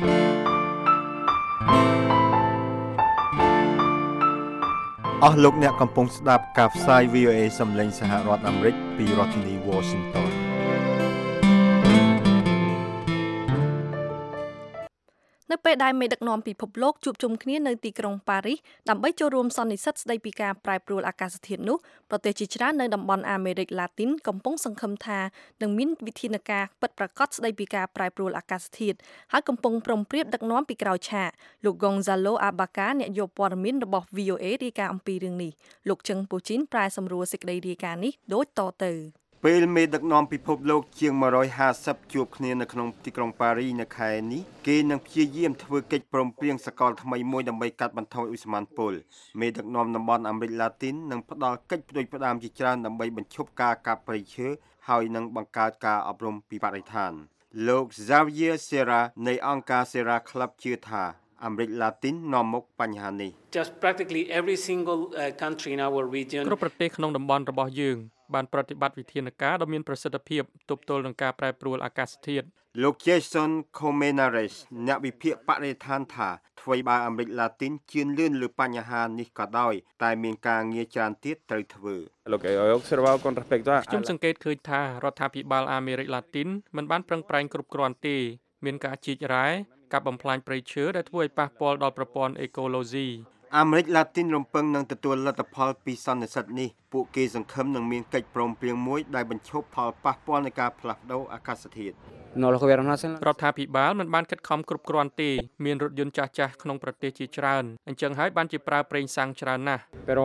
អស់លោកអ្នកកំពុងស្ដាប់ការផ្សាយ វី អូ เอ សំឡេងសហរដ្ឋអាមេរិកពីរដ្ឋធានី Washington នៅពេលដែលមេដឹកនាំពិភពលោកជួបជុំគ្នានៅទីក្រុងប៉ារីសដើម្បីចូលរួមសន្និសីទស្ដីពីការប្រែប្រួលអាកាសធាតុនោះប្រទេសជាច្រើននៅតំបន់អាមេរិកឡាទីនកំពុងសង្ឃឹមថានឹងមានវិធានការពិតប្រាកដស្ដីពីការប្រែប្រួលអាកាសធាតុហើយកំពុងព្រមព្រៀងដឹកនាំពីក្រោយឆាកលោក Gonzalo Abaca អ្នកយកព័ត៌មានរបស់ V O A រាយការណ៍អំពីរឿងនេះលោកជឹងពូជីនប្រែសម្រួលសេចក្តីរាយការណ៍នេះដូចតទៅពេលមេដឹកនាំពិភពលោកជាងone hundred fiftyជួបគ្នានៅក្នុងទីក្រុងប៉ារីសនៅខែនេះគេនឹងព្យាយាមធ្វើកិច្ចព្រមព្រៀងសកលថ្មីមួយដើម្បីកាត់បន្ថយឧស្ម័នពុលមេដឹកនាំតំបន់អាមេរិកឡាទីននឹងផ្ដល់កិច្ចផ្ដួចផ្ដើមជាច្រើនដើម្បីបញ្ឈប់ការកាប់ព្រៃឈើហើយនឹងបង្កើតការអប់រំពីបរិស្ថានលោក Xavier Serra នៃអង្គការ Serra Club ជឿថាអាមេរិកឡាទីននាំមុខបញ្ហានេះ Just practically every single uh, country in our region គ្រប់ប្រទេសក្នុងតំបន់របស់យើងបានប្រតិបត្តិវិធានការដ៏មានប្រសិទ្ធភាពទប់ទល់នឹងការប្រែប្រួលអាកាសធាតុលោក Jason Comenares អ្នកវិភាគបរិស្ថានថាអ្វីបើអាមេរិកឡាទីនជឿនលឿនលើបញ្ហានេះក៏ដោយតែមានការងារច្រើនទៀតត្រូវធ្វើខ្ញុំសង្កេតឃើញថារដ្ឋាភិបាលអាមេរិកឡាទីនមិនបានប្រឹងប្រែងគ្រប់គ្រាន់ទេមានការជីករ៉ែការបំផ្លាញព្រៃឈើដែលធ្វើឲ្យប៉ះពាល់ដល់ប្រព័ន្ធអេកូឡូស៊ីអាមេរិកឡាទីនរំពឹងនឹងទទួលលទ្ធផលពីសន្និសីទនេះពួកគេសង្ឃឹមនឹងមានកិច្ចព្រមព្រៀងមួយដែលបញ្ឈប់ផលប៉ះពាល់នៃការផ្លាស់ប្ដូរអាកាសធាតុរដ្ឋាភិបាលមិនបានខិតខំគ្រប់គ្រាន់ទេមានរថយន្តចាស់ចាស់ក្នុងប្រទេសជាច្រើនអញ្ចឹងហើយបានជាប្រើប្រេងសាំងច្រើនណាស់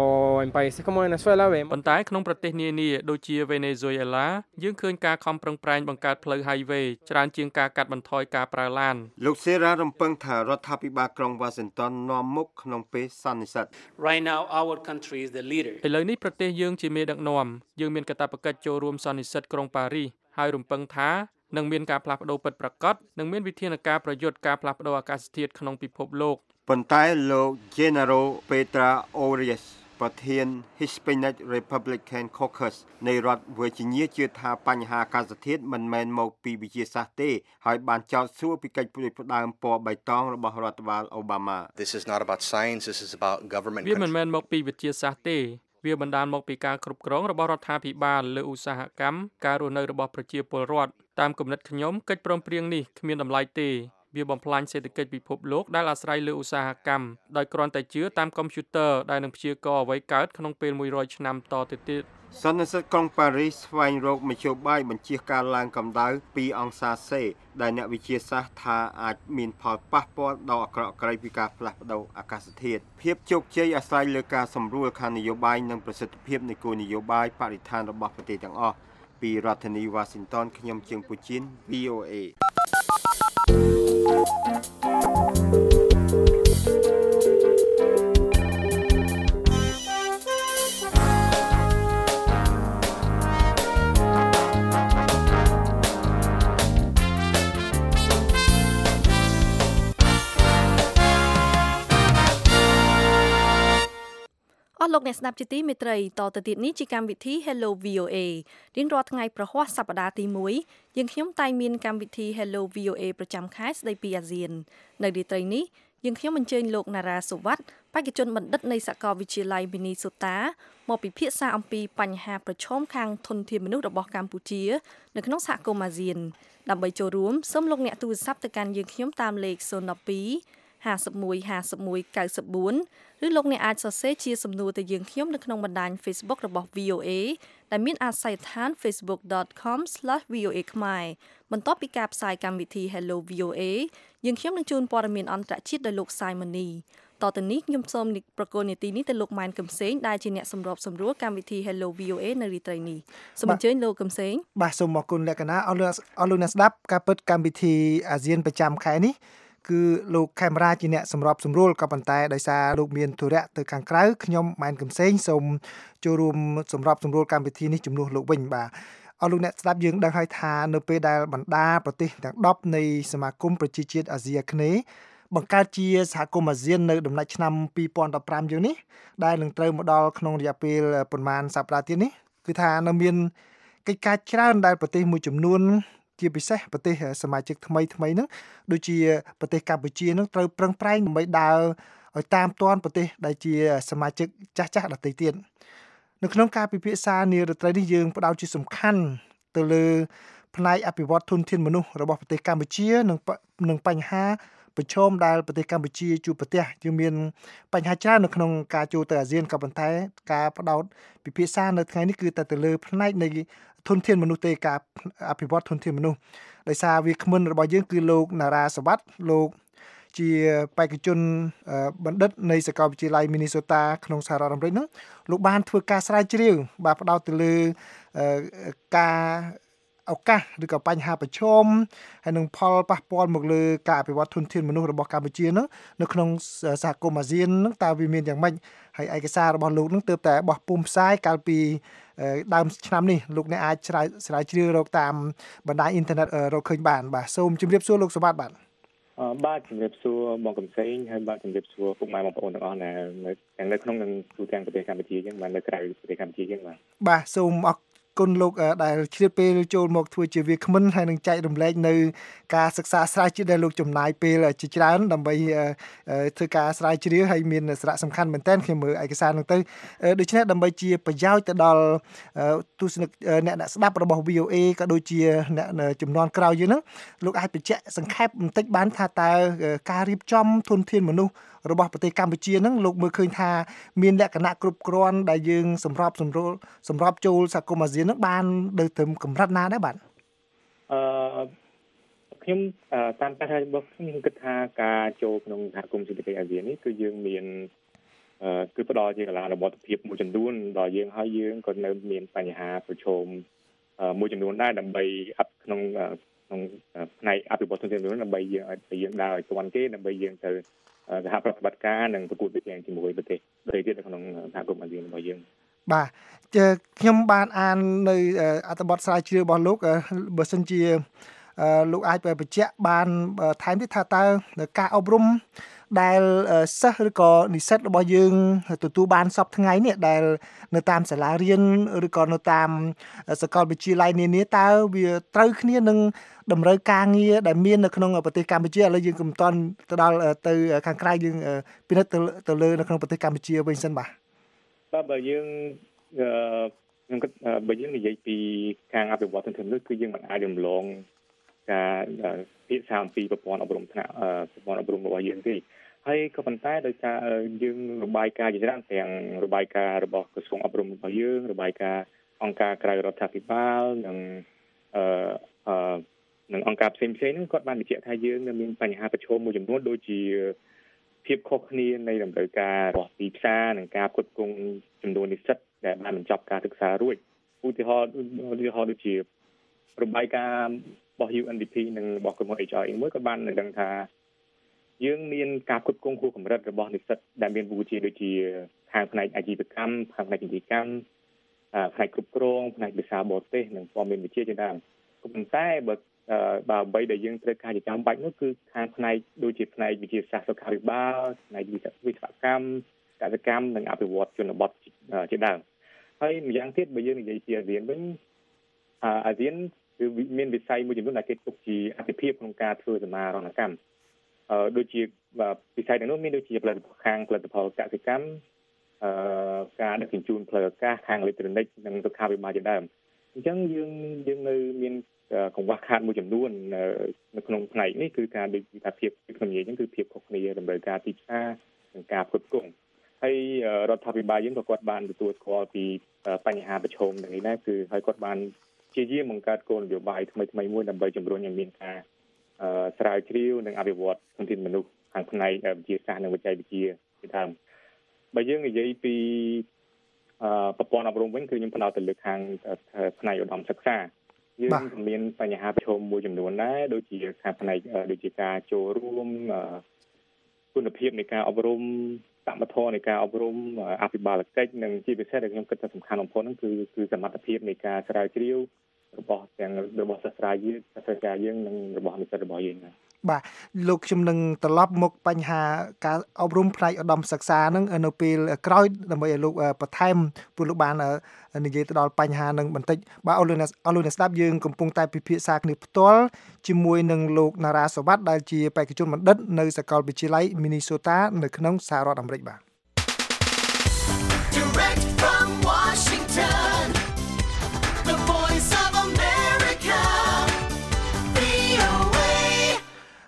ប៉ុន្តែក្នុងប្រទេសនានាដូចជាវេណេស៊ុយអេឡាយើងឃើញការខំប្រឹងប្រែងបង្កើតផ្លូវ highway ច្រើនជាងការកាត់បន្ថយការប្រើឡានលោកសេរ៉ារំពឹងថារដ្ឋាភិបាលក្រុង Washington នាំមុខក្នុងពេលសន្និសីទ Right now our country is the leader ឥឡូវនេះប្រទេសយើងជាមេដឹកនាំយើងមានកាតព្វកិច្ចចូលរួមសន្និសីទក្រុងប៉ារីសហើយរំពឹងថានឹងមានការផ្លាស់ប្ដូរពិតប្រាកដនិងមានវិធានការប្រយុទ្ធការផ្លាស់ប្ដូរអាកាសធាតុក្នុងពិភពលោកប៉ុន្តែលោក Genaro Petra Orias ប្រធាន Hispanic Republican Caucus នៃរដ្ឋ Virginia ជឿថាបញ្ហាអាកាសធាតុមិនមែនមកពីវិទ្យាសាស្ត្រទេហើយបានចោទសួរពីកិច្ចផ្ដួចផ្ដើមពណ៌បៃតងរបស់រដ្ឋបាល Obama This is not about science this is about government វាមិនមែនមកពីវិទ្យាសាស្ត្រទេវាបណ្ដាលមកពីការគ្រប់គ្រងរបស់រដ្ឋាភិបាលលើឧស្សាហកម្មការរស់នៅរបស់ប្រជាពលរដ្ឋតាមគំនិតខ្ញុំកិច្ចព្រមព្រៀងនេះគ្មានតម្លៃទេវាបំផ្លាញសេដ្ឋកិច្ចពិភពលោកដែលអាស្រ័យលើឧស្សាហកម្មដោយគ្រាន់តែជឿតាមកុំព្យូទ័រដែលនឹងព្យាករណ៍អ្វីកើតក្នុងពេលone hundredឆ្នាំតទៅទៀតសន្និសីទក្រុងប៉ារីសស្វែងរកមធ្យោបាយបញ្ជៀសការឡើងកម្ដៅtwoអង្សាសេដែលអ្នកវិទ្យាសាស្ត្រថាអាចមានផលប៉ះពាល់ដល់អាក្រក់ក្រៃពីការផ្លាស់ប្ដូរអាកាសធាតុភាពជោគជ័យអាស្រ័យលើការសម្រួលខាងនយោបាយនិងប្រសិទ្ធភាពនៃគោលនយោបាយបរិស្ថានរបស់ប្រទេសទាំងអស់ពីរដ្ឋធានី Washington ខ្ញុំជើងពូជីន V O A អស់លោកអ្នកស្ដាប់ជាទីមេត្រីតទៅទៀតនេះជាកម្មវិធី Hello V O A រៀងរាល់ថ្ងៃប្រហ័សសប្តាហ៍ទីoneយើងខ្ញុំតែងមានកម្មវិធី Hello V O A ប្រចាំខែស្ដីពីអាស៊ាននៅរាត្រីនេះយើងខ្ញុំអញ្ជើញលោកណារ៉ាសុវត្ថិបេក្ខជនបណ្ឌិតនៃសាកលវិទ្យាល័យ Minnesota មកពិភាក្សាអំពីបញ្ហាប្រឈមខាងធនធានមនុស្សរបស់កម្ពុជានៅក្នុងសហគមន៍អាស៊ានដើម្បីចូលរួមសូមលោកអ្នកទូរស័ព្ទទៅកាន់យើងខ្ញុំតាមលេខzero one two51 51 94ឬលោកអ្នកអាចសរសេរជាសំណួរទៅយើងខ្ញុំនៅក្នុងបណ្ដាញ Facebook របស់ V O A ដែលមានអាស័យដ្ឋាន facebook dot com slash v o a khmer បន្ទាប់ពីការផ្សាយកម្មវិធី Hello V O A យើងខ្ញុំនឹងជូនព័ត៌មានអន្តរជាតិដោយលោក Simon Ni តទៅនេះខ្ញុំសូមប្រកល់នីតិនេះទៅលោកម៉ែនកឹមសេងដែលជាអ្នកសម្របសម្រួលកម្មវិធី Hello V O A នៅរាត្រីនេះសូមអញ្ជើញលោកកឹមសេងបាទសូមអរគុណលក្ខណៈអរលោកអរលោកអ្នកស្ដាប់ការពិតកម្មវិធីអាស៊ានប្រចាំខែនេះគឺលោកខេមរាជាអ្នកសម្របសម្រួលក៏ប៉ុន្តែដោយសារលោកមានធុរៈទៅខាងក្រៅខ្ញុំម៉ែនកឹមសេងសូមចូលរួមសម្របសម្រួលកម្មវិធីនេះជំនួសលោកវិញបាទអរលោកអ្នកស្ដាប់យើងដឹងហើយថានៅពេលដែលបណ្ដាប្រទេសទាំងtenនៃសមាគមប្រជាជាតិអាស៊ីអាគ្នេយ៍បង្កើតជាសហគមន៍អាស៊ាននៅដំណាច់ឆ្នាំtwenty fifteenយើងនេះដែលនឹងត្រូវមកដល់ក្នុងរយៈពេលប្រមាណសប្តាហ៍ទៀតនេះគឺថានៅមានកិច្ចការច្រើនដែលប្រទេសមួយចំនួនជាពិសេសប្រទេសសមាជិកថ្មីថ្មីហ្នឹងដូចជាប្រទេសកម្ពុជាហ្នឹងត្រូវប្រឹងប្រែងដើម្បីដើរឲ្យតាមទាន់ប្រទេសដែលជាសមាជិកចាស់ចាស់ដទៃទៀតនៅក្នុងការពិភាក្សានារាត្រីនេះយើងផ្ដោតជាសំខាន់ទៅលើផ្នែកអភិវឌ្ឍធនធានមនុស្សរបស់ប្រទេសកម្ពុជានិងនិងបញ្ហាប្រឈមដែលប្រទេសកម្ពុជាជួបប្រទះយើងមានបញ្ហាច្រើននៅក្នុងការចូលទៅអាស៊ានក៏ប៉ុន្តែការផ្ដោតពិភាក្សានៅថ្ងៃនេះគឺតែទៅលើផ្នែកនៃធនធានមនុស្សទេការអភិវឌ្ឍធនធានមនុស្សដោយសារវាគ្មិនរបស់យើងគឺលោកណារ៉ាសវត្ថលោកជាបេក្ខជនបណ្ឌិតនៃសាកលវិទ្យាល័យ Minnesota ក្នុងសហរដ្ឋអាមេរិកនោះលោកបានធ្វើការស្រាវជ្រាវបាទផ្ដោតទៅលើការឱកាសឬក៏បញ្ហាប្រឈមហើយនឹងផលប៉ះពាល់មកលើការអភិវឌ្ឍធនធានមនុស្សរបស់កម្ពុជានោះនៅក្នុងសហគមន៍អាស៊ាននោះតើវាមានយ៉ាងម៉េចហើយឯកសាររបស់លោកនោះទើបតែបោះពុម្ពផ្សាយកាលពីដើមឆ្នាំនេះលោកអ្នកអាចស្រាវស្រាវជ្រាវរកតាមបណ្ដាញអ៊ីនធឺណិតរកឃើញបានបាទសូមជម្រាបសួរលោកសុវត្ថិបាទអឺបាទជំរាបសួរបងកំសែងហើយបាទជំរាបសួរពុកម៉ែបងប្អូនទាំងអស់នៅទាំងនៅក្នុងនិងទូទាំងប្រទេសកម្ពុជាយើងបាទនៅក្រៅប្រទេសកម្ពុជាយើងបាទបាទសូមអរគុណលោកដែលជ្រាបពេលចូលមកធ្វើជាវាគ្មិនហើយនឹងចែករំលែកនៅការសិក្សាស្រាវជ្រាវដែលលោកចំណាយពេលជាច្រើនដើម្បីធ្វើការស្រាវជ្រាវហើយមានសារៈសំខាន់មែនទែនខ្ញុំមើលឯកសារនោះទៅដូច្នេះដើម្បីជាប្រយោជន៍ទៅដល់ទស្សនិកអ្នកអ្នកស្ដាប់របស់ វី អូ អេ ក៏ដូចជាអ្នកចំនួនក្រោយយើងហ្នឹងលោកអាចបញ្ជាក់សង្ខេបបន្តិចបានថាតើការរៀបចំធនធានមនុស្សរបស់ប្រទេសកម្ពុជាហ្នឹងលោកមើលឃើញថាមានលក្ខណៈគ្រប់គ្រាន់ដែលយើងសម្របសម្រួលសម្របចូលសហគមន៍អាស៊ានហ្នឹងបានដល់ទៅកម្រិតណាដែរបាទអឺខ្ញុំតាមការថារបស់ខ្ញុំគិតថាការចូលក្នុងសហគមន៍សេដ្ឋកិច្ចអាស៊ាននេះគឺយើងមានអឺគឺផ្ដល់ជាកលារបបភាពមួយចំនួនដល់យើងហើយយើងក៏នៅមានបញ្ហាប្រឈមមួយចំនួនដែរដើម្បីអភិក្នុងក្នុងផ្នែកអភិវឌ្ឍធនធានមនុស្សដើម្បីយើងឲ្យយើងដើរឲ្យទាន់គេដើម្បីយើងទៅសហប្រតិបត្តិការនិងប្រកួតប្រជែងជាមួយប្រទេសដទៃទៀតនៅក្នុងសហគមន៍អាស៊ានរបស់យើងបាទខ្ញុំបានអាននៅអត្ថបទស្រាវជ្រាវរបស់លោកបើសិនជាលោកអាចបញ្ជាក់បានថែមទៀតថាតើការអប់រំដែលសិស្សឬក៏និស្សិតរបស់យើងទទួលបានសពថ្ងៃនេះដែលនៅតាមសាលារៀនឬក៏នៅតាមសាកលវិទ្យាល័យនានាតើវាត្រូវគ្នានឹងតម្រូវការងារដែលមាននៅក្នុងប្រទេសកម្ពុជាឥឡូវយើងកំតាន់ទៅដល់ទៅខាងក្រៅយើងពិនិត្យទៅទៅលើនៅក្នុងប្រទេសកម្ពុជាវិញសិនបាទបាទបើយើងខ្ញុំគិតបើយើងនិយាយពីការអភិវឌ្ឍធនធានមនុស្សគឺយើងមិនអាចរំលងការពិភាក្សាអំពីប្រព័ន្ធអប់រំថ្នាក់ប្រព័ន្ធអប់រំរបស់យើងទេហើយក៏ប៉ុន្តែដោយសារយើងរបាយការណ៍ជាច្រើនទាំងរបាយការណ៍របស់ក្រសួងអប់រំរបស់យើងរបាយការណ៍អង្គការក្រៅរដ្ឋាភិបាលនិងអឺអឺនិងអង្គការផ្សេងៗហ្នឹងគាត់បានបញ្ជាក់ថាយើងមានបញ្ហាប្រឈមមួយចំនួនដូចជាភាពខុសគ្នានៃតម្រូវការរបស់ទីផ្សារនិងការផ្គត់ផ្គង់ចំនួននិស្សិតដែលបានបញ្ចប់ការសិក្សារួចឧទាហរណ៍ឧទាហរណ៍ដូចជារបាយការណ៍របស់ ยู เอ็น ดี พี និងរបស់ក្រុមហ៊ុន เอช អារ មួយក៏បានដឹងថាយើងមានការផ្គត់ផ្គង់គួរកម្រិតរបស់និស្សិតដែលមានវិជ្ជាដូចជាខាងផ្នែកអាជីវកម្មខាងផ្នែកពាណិជ្ជកម្មផ្នែកគ្រប់គ្រងផ្នែកភាសាបរទេសនិងព័ត៌មានវិទ្យាជាដើមក៏ប៉ុន្តែបើបើអ្វីដែលយើងត្រូវការជាចាំបាច់នោះគឺខាងផ្នែកដូចជាផ្នែកវិទ្យាសាស្ត្រសុខាភិបាលផ្នែកវិស្វកម្មកសិកម្មនិងអភិវឌ្ឍជនបទជាដើមហើយម្យ៉ាងទៀតបើយើងនិយាយពីអាស៊ានវិញអាស៊ានគឺមានវិស័យមួយចំនួនដែលគេទុកជាអាទិភាពក្នុងការធ្វើសមាហរណកម្មអឺដូចជាវិស័យទាំងនោះមានដូចជាផលិតផលខាងផលិតផលកសិកម្មអឺការដឹកជញ្ជូនផ្លូវអាកាសខាងអេឡិចត្រូនិកនិងសុខាភិបាលជាដើមអញ្ចឹងយើងយើងនៅមានកង្វះខាតមួយចំនួននៅក្នុងផ្នែកនេះគឺការដូចថាភាពក្នុងនិយាយអញ្ចឹងគឺភាពខុសគ្នាតម្រូវការទីផ្សារនិងការផ្គត់ផ្គង់ហើយរដ្ឋាភិបាលយើងក៏គាត់បានទទួលស្គាល់ពីបញ្ហាប្រឈមទាំងនេះដែរគឺហើយគាត់បានជាយាមបង្កើតគោលនយោបាយថ្មីថ្មីមួយដើម្បីជំរុញឲ្យមានការស្រាវជ្រាវនិងអភិវឌ្ឍធនធានមនុស្សខាងផ្នែកវិទ្យាសាស្ត្រនិងបច្ចេកវិទ្យាជាដើមបើយើងនិយាយពីប្រព័ន្ធអប់រំវិញគឺខ្ញុំផ្ដោតទៅលើខាងផ្នែកឧត្តមសិក្សាយើងមានបញ្ហាប្រឈមមួយចំនួនដែរដូចជាខាងផ្នែកដូចជាការចូលរួមគុណភាពនៃការអប់រំសមត្ថភាពនៃការអប់រំអភិបាលកិច្ចនិងជាពិសេសដែលខ្ញុំគិតថាសំខាន់បំផុតហ្នឹងគឺគឺសមត្ថភាពនៃការស្រាវជ្រាវរបស់ទាំងរបស់សាស្ត្រាចារ្យសាស្ត្រាចារ្យយើងនិងរបស់និស្សិតរបស់យើងបាទលោកខ្ញុំនឹងត្រឡប់មកបញ្ហាការអប់រំផ្នែកឧត្តមសិក្សាហ្នឹងនៅពេលក្រោយដើម្បីឲ្យលោកបន្ថែមព្រោះលោកបាននិយាយទៅដល់បញ្ហាហ្នឹងបន្តិចបាទអរលោកអរលោកអ្នកស្ដាប់យើងកំពុងតែពិភាក្សាគ្នាផ្ទាល់ជាមួយនឹងលោកណារ៉ាសវត្ថដែលជាបេក្ខជនបណ្ឌិតនៅសាកលវិទ្យាល័យ Minnesota នៅក្នុងសហរដ្ឋអាមេរិកបាទ Direct from Washington The Voice of America វី អូ เอ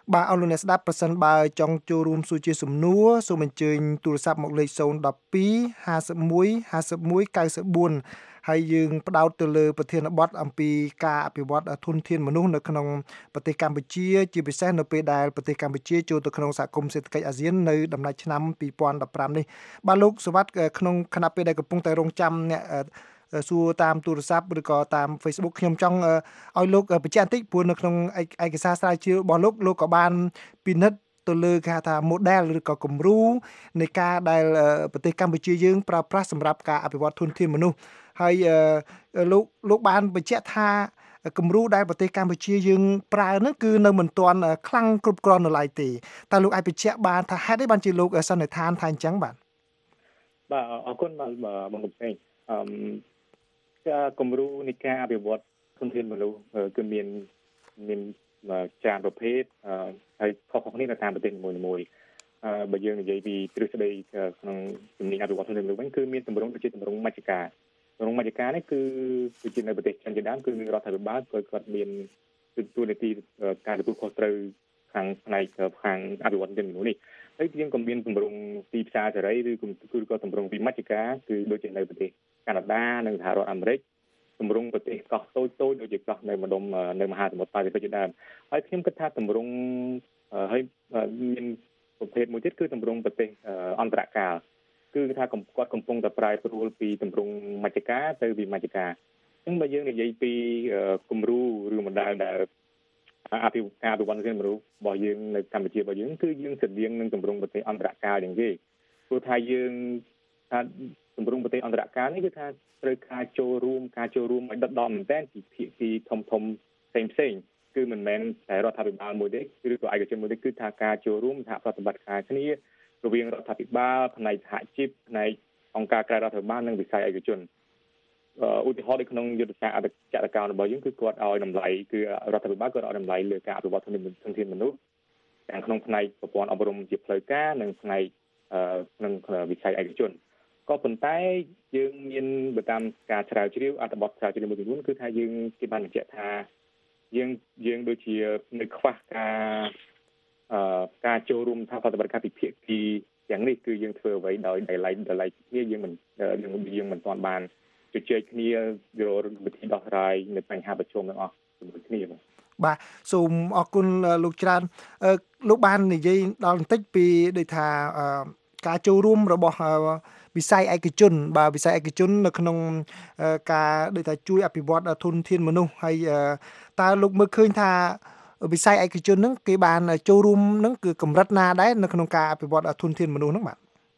បាទអរលោកអ្នកស្ដាប់ប្រសិនបើចង់ចូលរួមសួរជាសំណួរសូមអញ្ជើញទូរស័ព្ទមកលេខศูนย์ một hai ห้าสิบเอ็ด ห้าสิบเอ็ด เก้าสิบสี่ហើយយើងផ្ដោតទៅលើប្រធានបទអំពីការអភិវឌ្ឍធនធានមនុស្សនៅក្នុងប្រទេសកម្ពុជាជាពិសេសនៅពេលដែលប្រទេសកម្ពុជាចូលទៅក្នុងសហគមន៍សេដ្ឋកិច្ចអាស៊ាននៅដំណាច់ឆ្នាំពីរពាន់ដប់ប្រាំនេះបាទលោកសុវត្ថិក្នុងគណៈពេលដែលកំពុងតែរងចាំអ្នកសួរតាមទូរស័ព្ទឬក៏តាម Facebook ខ្ញុំចង់ឲ្យលោកបញ្ជាក់បន្តិចព្រោះនៅក្នុងឯកសារស្រាវជ្រាវរបស់លោកលោកក៏បានពិនិត្យទៅលើគេថា model ឬក៏គំរូនៃការដែលប្រទេសកម្ពុជាយើងប្រើប្រាស់សម្រាប់ការអភិវឌ្ឍធនធានមនុស្សហើយលោកលោកបានបញ្ជាក់ថាគំរូដែលប្រទេសកម្ពុជាយើងប្រើហ្នឹងគឺនៅមិនទាន់ខ្លាំងគ្រប់គ្រាន់នៅឡើយទេតើលោកអាចបញ្ជាក់បានថាហេតុអីបានជាលោកសន្និដ្ឋានថាអញ្ចឹងបាទបាទអរគុណបាទបងកំពេញអឺការគំរូនៃការអភិវឌ្ឍធនធានមនុស្សគឺមានមានច្រើនប្រភេទហើយខុសៗគ្នានៅតាមប្រទេសនីមួយៗអឺបើយើងនិយាយពីទ្រឹស្ដីក្នុងជំនាញអភិវឌ្ឍធនធានមនុស្សវិញគឺមានទម្រង់ដូចជាទម្រង់មជ្ឈការទម្រង់មជ្ឈការនេះគឺគឺជានៅប្រទេសចិនជាដើមគឺរដ្ឋាភិបាលគាត់គាត់មានទូនាទីការទទួលខុសត្រូវខាងផ្នែកខាងអភិវឌ្ឍធនធានមនុស្សនេះហើយយើងក៏មានទម្រង់ទីផ្សារសេរីឬគឺក៏ទម្រង់ពីមជ្ឈការគឺដូចជានៅប្រទេសកាណាដានិងសហរដ្ឋអាមេរិកទម្រង់ប្រទេសកោះតូចតូចដូចជាកោះនៅម្ដុំនៅមហាសមុទ្រប៉ាស៊ីហ្វិកជាដើមហើយខ្ញុំគិតថាទម្រង់ហើយមានប្រភេទមួយទៀតគឺទម្រង់ប្រទេសអន្តរកាលគឺថាគាត់កំពុងតែប្រែប្រួលពីទម្រង់មជ្ឈការទៅវិមជ្ឈការអញ្ចឹងបើយើងនិយាយពីគំរូឬ model ដែលអភិវឌ្ឍការអភិវឌ្ឍធនធានមនុស្សរបស់យើងនៅកម្ពុជារបស់យើងគឺយើងស្រដៀងនឹងទម្រង់ប្រទេសអន្តរកាលយ៉ាងគេព្រោះថាយើងថាទម្រង់ប្រទេសអន្តរកាលនេះគឺថាត្រូវការចូលរួមការចូលរួមឲ្យដិតដល់មែនទែនពីភាគីធំធំផ្សេងផ្សេងគឺមិនមែនតែរដ្ឋាភិបាលមួយទេឬក៏ឯកជនមួយទេគឺថាការចូលរួមសហប្រតិបត្តិការគ្នារវាងរដ្ឋាភិបាលផ្នែកសហជីពផ្នែកអង្គការក្រៅរដ្ឋាភិបាលនិងវិស័យឯកជនឧទាហរណ៍នៅក្នុងយុទ្ធសាស្ត្រអភិចក្រកម្មរបស់យើងគឺគាត់ឲ្យតម្លៃគឺរដ្ឋាភិបាលគាត់ឲ្យតម្លៃលើការអភិវឌ្ឍធនធានមនុស្សទាំងក្នុងផ្នែកប្រព័ន្ធអប់រំជាផ្លូវការនិងផ្នែកក្នុងវិស័យឯកជនក៏ប៉ុន្តែយើងមានទៅតាមការស្រាវជ្រាវអត្ថបទស្រាវជ្រាវមួយចំនួនគឺថាយើងគេបានបញ្ជាក់ថាយើងយើងដូចជានៅខ្វះការអឺការចូលរួមថាប្រតិបត្តិការពីភាគីយ៉ាងនេះគឺយើងធ្វើអ្វីដោយដៃឡៃដៃឡៃគ្នាយើងមិនយើងយើងមិនទាន់បានជជែកគ្នាយកវិធីដោះស្រាយនៅបញ្ហាប្រឈមទាំងអស់ជាមួយគ្នាបាទសូមអរគុណលោកច្រើនលោកបាននិយាយដល់បន្តិចពីដូចថាការចូលរួមរបស់វិស័យឯកជនបាទវិស័យឯកជននៅក្នុងការដូចថាជួយអភិវឌ្ឍធនធានមនុស្សហើយតើលោកមើលឃើញថាវិស័យឯកជនហ្នឹងគេបានចូលរួមហ្នឹងគឺកម្រិតណាដែរនៅក្នុងការអភិវឌ្ឍធនធានមនុស្សហ្នឹងបាទ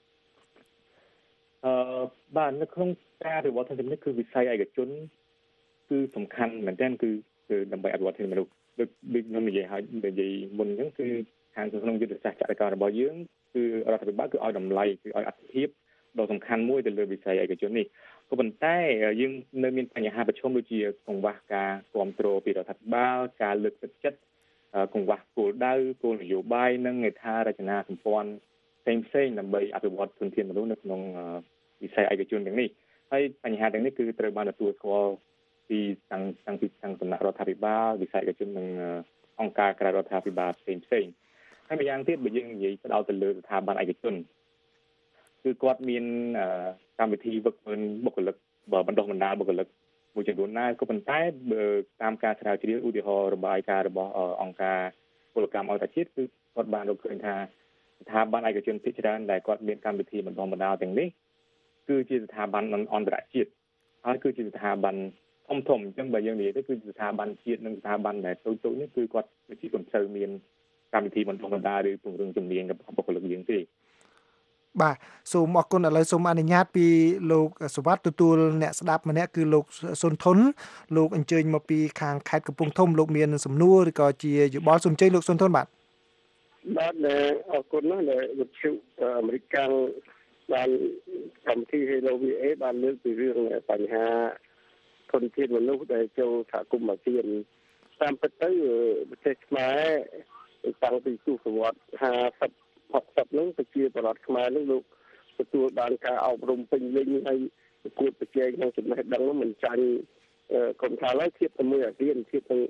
អឺបាទនៅក្នុងការអភិវឌ្ឍធនធានមនុស្សគឺវិស័យឯកជនគឺសំខាន់មែនទែនគឺគឺដើម្បីអភិវឌ្ឍធនធានមនុស្សដូចដូចខ្ញុំនិយាយឲ្យនិយាយមុនអញ្ចឹងគឺខាងក្នុងយុទ្ធសាស្ត្រចក្រកម្មរបស់យើងគឺរដ្ឋាភិបាលគឺឲ្យតម្លៃគឺឲ្យអត្ថប្រយោជន៍ដ៏សំខាន់មួយទៅលើវិស័យឯកជននេះក៏ប៉ុន្តែយើងនៅមានបញ្ហាប្រឈមដូចជាកង្វះការគ្រប់គ្រងពីរដ្ឋាភិបាលការលើកទឹកចិត្តកង្វះគោលដៅគោលនយោបាយនិងហេដ្ឋារចនាសម្ព័ន្ធផ្សេងផ្សេងដើម្បីអភិវឌ្ឍធនធានមនុស្សនៅក្នុងវិស័យឯកជនទាំងនេះហើយបញ្ហាទាំងនេះគឺត្រូវបានទទួលស្គាល់ពីតាំងតាំងពីខាងសំណាក់រដ្ឋាភិបាលវិស័យឯកជននិងអង្គការក្រៅរដ្ឋាភិបាលផ្សេងផ្សេងហើយម្យ៉ាងទៀតបើយើងនិយាយផ្ដោតទៅលើស្ថាប័នឯកជនគឺគាត់មានកម្មវិធីវឹកវើបុគ្គលិកបណ្ដុះបណ្ដាលបុគ្គលិកមួយចំនួនណាក៏ប៉ុន្តែបើតាមការស្រាវជ្រាវឧទាហរណ៍របាយការណ៍របស់អង្គការពលកម្មអន្តរជាតិគឺគាត់បានរកឃើញថាស្ថាប័នឯកជនភាគច្រើនដែលគាត់មានកម្មវិធីបណ្ដុះបណ្ដាលទាំងនេះគឺជាស្ថាប័នអន្តរជាតិហើយគឺជាស្ថាប័នធំធំអញ្ចឹងបើយើងនិយាយទៅគឺស្ថាប័នជាតិនិងស្ថាប័នដែលតូចតូចនេះគឺគាត់ជាមិនសូវមានកម្មវិធីបណ្ដុះបណ្ដាលឬពង្រឹងជំនាញរបស់បុគ្គលិកយើងទេបាទសូមអរគុណឥឡូវសូមអនុញ្ញាតពីលោកសវត្ថទទួលអ្នកស្ដាប់ម្នាក់គឺលោកសុនធុនលោកអញ្ជើញមកពីខាងខេត្តកំពង់ធំលោកមានសំណួរឬក៏ជាយោបល់សូមអញ្ជើញលោកសុនធុនបាទបាទអរគុណណាស់ដែលវិទ្យុអាមេរិកកាំងបានកម្មវិធី Hello វី เอ បានលើកពីរឿងបញ្ហាធនធានមនុស្សដែលចូលសហគមន៍អាស៊ានតាមពិតទៅប្រទេសខ្មែរតាំងពីទសវត្សរ៍ห้าสิบ หกสิบហ្នឹងប្រជាពលរដ្ឋខ្មែរហ្នឹងលោកទទួលបានការអប់រំពេញលេញហើយប្រកួតប្រជែងក្នុងចំណេះដឹងហ្នឹងមិនចាញ់ក្រុមថាឡើយធៀបជាមួយអាស៊ានធៀបទៅ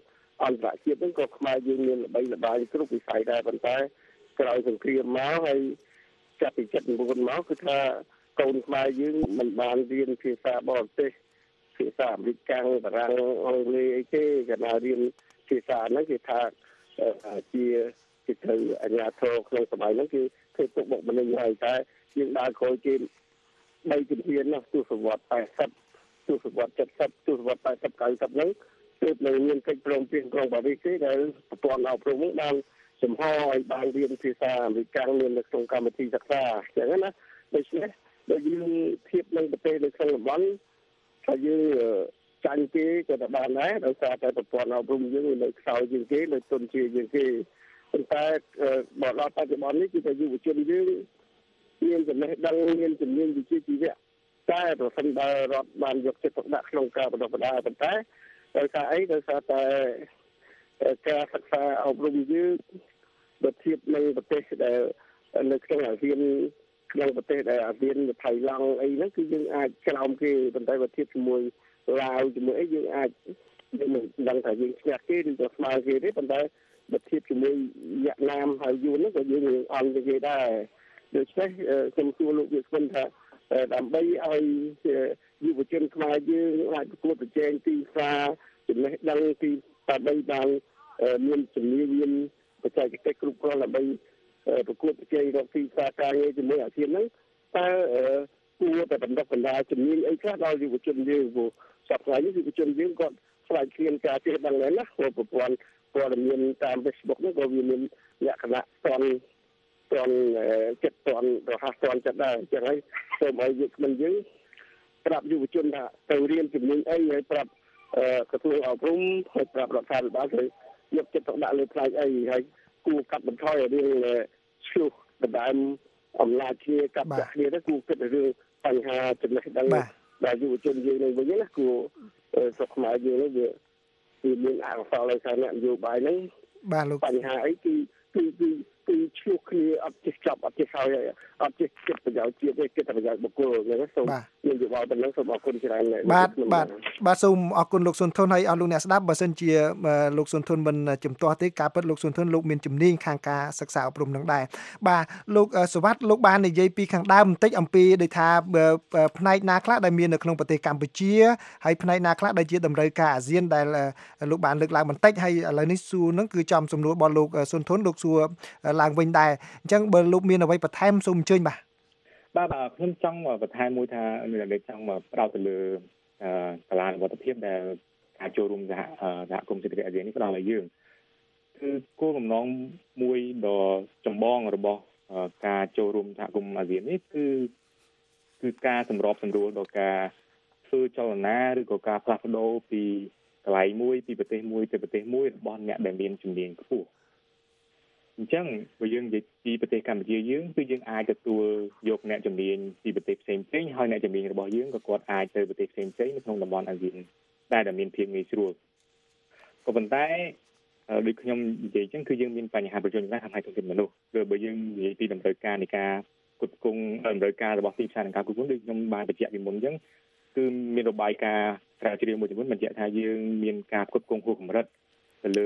អន្តរជាតិហ្នឹងក៏ខ្មែរយើងមានល្បីល្បាញគ្រប់វិស័យដែរប៉ុន្តែក្រោយសង្គ្រាមមកហើយចាប់ពីចិត្ត៩មកគឺថាកូនខ្មែរយើងមិនបានរៀនភាសាបរទេសភាសាអាមេរិកកាំងបារាំងអង់គ្លេសអីទេគេណារៀនភាសាហ្នឹងគេថាជាគេទៅអាជ្ញាធរក្នុងសម័យហ្នឹងគឺធ្វើទុកបុកម្នេញហើយតែយើងដើរក្រោយគេបីជំហាននោះទសវត្សរ៍eightyទសវត្សរ៍seventyទសវត្សរ៍eighty ninetyហ្នឹងទើបនៅមានកិច្ចព្រមព្រៀងក្រុងប៉ារីសទេដែលប្រព័ន្ធអប់រំហ្នឹងបានចំហឲ្យបានរៀនភាសាអាមេរិកកាំងមាននៅក្នុងកម្មវិធីសិក្សាអញ្ចឹងណាដូច្នេះបើយើងធៀបនឹងប្រទេសនៅក្នុងតំបន់ថាយើងចាញ់គេក៏ទៅបានដែរដោយសារតែប្រព័ន្ធអប់រំយើងនៅខ្សោយជាងគេនៅទុនជាជាងគេប៉ុន្តែបើដល់បច្ចុប្បន្ននេះគឺថាយុវជនយើងមានចំណេះដឹងមានជំនាញវិជ្ជាជីវៈតែប្រសិនបើរដ្ឋបានយកចិត្តទុកដាក់ក្នុងការបណ្ដុះបណ្ដាលប៉ុន្តែដោយសារអីដោយសារតែការសិក្សាអប់រំយើងបើធៀបនឹងប្រទេសដែលនៅក្នុងអាស៊ានក្នុងប្រទេសដែលអាស៊ានថៃឡង់អីហ្នឹងគឺយើងអាចក្រោមគេប៉ុន្តែបើធៀបជាមួយឡាវជាមួយអីយើងអាចយើងមិនដឹងថាយើងឈ្នះគេឬក៏ស្មើគេទេប៉ុន្តែបើធៀបជាមួយវៀតណាមហើយយួនហ្នឹងក៏យើងអន់គេដែរដូច្នេះខ្ញុំសួរលោកវាស្មិនថាដើម្បីឲ្យយុវជនខ្មែរយើងអាចប្រកួតប្រជែងទីផ្សារចំណេះដឹងទីដើម្បីបានមានជំនាញមានបច្ចេកទេសគ្រប់គ្រាន់ដើម្បីប្រកួតប្រជែងរកទីផ្សារការងារជាមួយអាស៊ានហ្នឹងតើគួរតែបណ្ដុះបណ្ដាលជំនាញអីខ្លះដល់យុវជនយើងព្រោះសប្តាហ៍នេះយុវជនយើងគាត់ខ្លាចគ្មានការចេះដឹងដែរណាព្រោះប្រព័ន្ធព័ត៌មានតាម Facebook ហ្នឹងក៏វាមានលក្ខណៈស្ទន់ស្ទន់ចិត្តស្ទន់រហ័សស្ទន់ចិត្តដែរអញ្ចឹងហើយសូមឲ្យយុវជនយើងប្រាប់យុវជនថាទៅរៀនជំនាញអីហើយប្រាប់ក្រសួងអប់រំហើយប្រាប់រដ្ឋាភិបាលទៅយកចិត្តទុកដាក់លើផ្នែកអីហើយគួរកាត់បន្ថយរឿងឆ្លោះដណ្ដើមអំណាចគ្នាកាត់ចាក់គ្នាទៅគួរគិតរឿងបញ្ហាចំណេះដឹងដែលយុវជនយើងនឹងវិញណាគួរស្រុកខ្មែរយើងនេះវាគឺមានអកុសលដោយសារអ្នកនយោបាយហ្នឹងបាទលោកបញ្ហាអីគឺគឺគឺគឺឆ្លោះគ្នាអត់ចេះចាប់អត់ចេះហើយអត់ចេះគិតប្រយោជន៍ជាតិទេគិតតែប្រយោជន៍បុគ្គលហ្នឹងសូមមានយោបល់ប៉ុណ្ណឹងសូមអរគុណច្រើនបាទបាទបាទសូមអរគុណលោកសុនធុនហើយអស់លោកអ្នកស្ដាប់បើសិនជាលោកសុនធុនមិនជំទាស់ទេការពិតលោកសុនធុនលោកមានជំនាញខាងការសិក្សាអប់រំនឹងដែរបាទលោកសវ័តលោកបាននិយាយពីខាងដើមបន្តិចអំពីដូចថាផ្នែកណាខ្លះដែលមាននៅក្នុងប្រទេសកម្ពុជាហើយផ្នែកណាខ្លះដែលជាតម្រូវការអាស៊ានដែលលោកបានលើកឡើងបន្តិចហើយឥឡូវនេះសួរនឹងគឺចំសំណួររបស់លោកសុនធុនលោកសួរឡើងវិញដែរអញ្ចឹងបើលោកមានអ្វីបន្ថែមសូមអញ្ជើញបាទបាទបាទខ្ញុំចង់បន្ថែមមួយថាខ្ញុំចង់ផ្ដោតទៅលើកលានុវត្តភាពដែលការចូលរួមសហសហគមន៍សេដ្ឋកិច្ចអាស៊ាននេះផ្ដល់ឲ្យយើងគឺគោលបំណងមួយដ៏ចម្បងរបស់ការចូលរួមសហគមន៍អាស៊ាននេះគឺគឺការសម្របសម្រួលដល់ការធ្វើចលនាឬក៏ការផ្លាស់ប្ដូរពីកន្លែងមួយពីប្រទេសមួយទៅប្រទេសមួយរបស់អ្នកដែលមានជំនាញខ្ពស់អញ្ចឹងបើយើងនិយាយពីប្រទេសកម្ពុជាយើងគឺយើងអាចទទួលយកអ្នកជំនាញពីប្រទេសផ្សេងផ្សេងហើយអ្នកជំនាញរបស់យើងក៏គាត់អាចទៅប្រទេសផ្សេងផ្សេងនៅក្នុងតំបន់អាស៊ានដែលមានភាពងាយស្រួលក៏ប៉ុន្តែដូចខ្ញុំនិយាយអញ្ចឹងគឺយើងមានបញ្ហាប្រឈមខ្លះខាងផ្នែកធនធានមនុស្សគឺបើយើងនិយាយពីតម្រូវការនៃការផ្គត់ផ្គង់តម្រូវការរបស់ទីផ្សារនិងការគ្រប់គ្រងដូចខ្ញុំបានបញ្ជាក់ពីមុនអញ្ចឹងគឺមានរបាយការណ៍ស្រាវជ្រាវមួយចំនួនបញ្ជាក់ថាយើងមានការផ្គត់ផ្គង់ហួសកម្រិតទៅលើ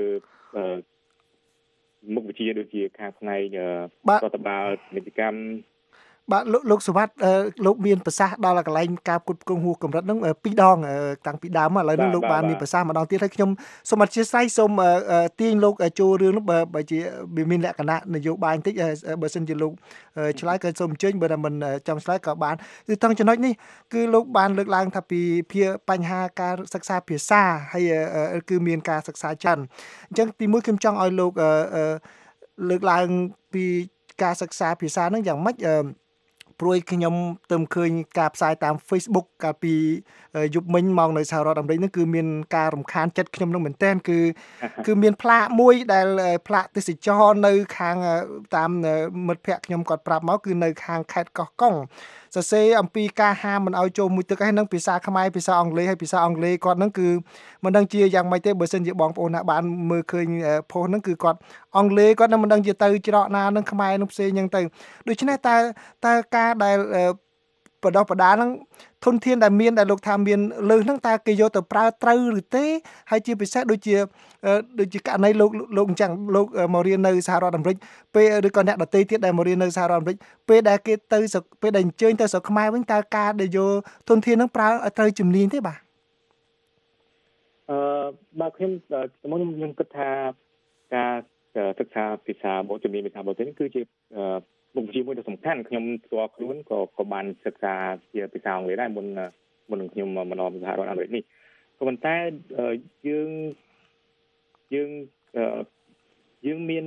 មុខវិជ្ជាដូចជាខាងផ្នែករដ្ឋបាលពាណិជ្ជកម្មបាទលោកលោកសវ័តលោកមានប្រសាសន៍ដល់កន្លែងការផ្គត់ផ្គង់ហួសកម្រិតហ្នឹងពីរដងតាំងពីដើមឥឡូវនេះលោកបានមានប្រសាសន៍ម្ដងទៀតហើយខ្ញុំសូមអធិស្ឋានសូមទាញលោកចូលរឿងនោះបើជាវាមានលក្ខណៈនយោបាយបន្តិចបើសិនជាលោកឆ្លើយក៏សូមអញ្ជើញបើតែមិនចង់ឆ្លើយក៏បានគឺត្រង់ចំណុចនេះគឺលោកបានលើកឡើងថាពីភាបញ្ហាការសិក្សាភាសាហើយគឺមានការសិក្សាច្រើនអញ្ចឹងទីមួយខ្ញុំចង់ឲ្យលោកលើកឡើងពីការសិក្សាភាសាហ្នឹងយ៉ាងម៉េចព្រួយខ្ញុំទៅឃើញការផ្សាយតាម Facebook កាលពីយប់មិញមកនៅសហរដ្ឋអាមេរិកហ្នឹងគឺមានការរំខានចិត្តខ្ញុំនឹងមែនតើគឺគឺមានផ្លាកមួយដែលផ្លាកទេសចរនៅខាងតាមមិត្តភ័ក្ដិខ្ញុំគាត់ប្រាប់មកគឺនៅខាងខេត្តកោះកុងសរសេរអំពីការហាមមិនឲ្យចូលមួយទឹកហើយនឹងភាសាខ្មែរភាសាអង់គ្លេសហើយភាសាអង់គ្លេសគាត់ហ្នឹងគឺមិនដឹងជាយ៉ាងម៉េចទេបើសិនជាបងប្អូនណាបានមើលឃើញផុសហ្នឹងគឺគាត់អង់គ្លេសគាត់នឹងមិនដឹងជាទៅច្រកណានឹងខ្មែរនឹងផ្សេងហ្នឹងទៅដូច្នេះតើតើការដែលបដោះបដាហ្នឹងធនធានដែលមានដែលលោកថាមានលើសហ្នឹងតើគេយកទៅប្រើត្រូវឬទេហើយជាពិសេសដូចជាដូចជាករណីលោកលោកអញ្ចឹងលោកមករៀននៅសហរដ្ឋអាមេរិកពេលឬក៏អ្នកដទៃទៀតដែលមករៀននៅសហរដ្ឋអាមេរិកពេលដែលគេទៅពេលដែលអញ្ជើញទៅស្រុកខ្មែរវិញតើការដែលយកធនធានហ្នឹងប្រើឲ្យត្រូវជំនាញទេបាទអឺបាទខ្ញុំខ្ញុំខ្ញុំគិតថាការសិក្សាភាសាបរទេសជំនាញភាសាបរទេសគឺជាមុខវិជ្ជាមួយដ៏សំខាន់ខ្ញុំផ្ទាល់ខ្លួនក៏ក៏បានសិក្សាជាភាសាអង់គ្លេសដែរមុនមុនខ្ញុំមកដល់សហរដ្ឋអាមេរិកនេះក៏ប៉ុន្តែយើងយើងយើងមាន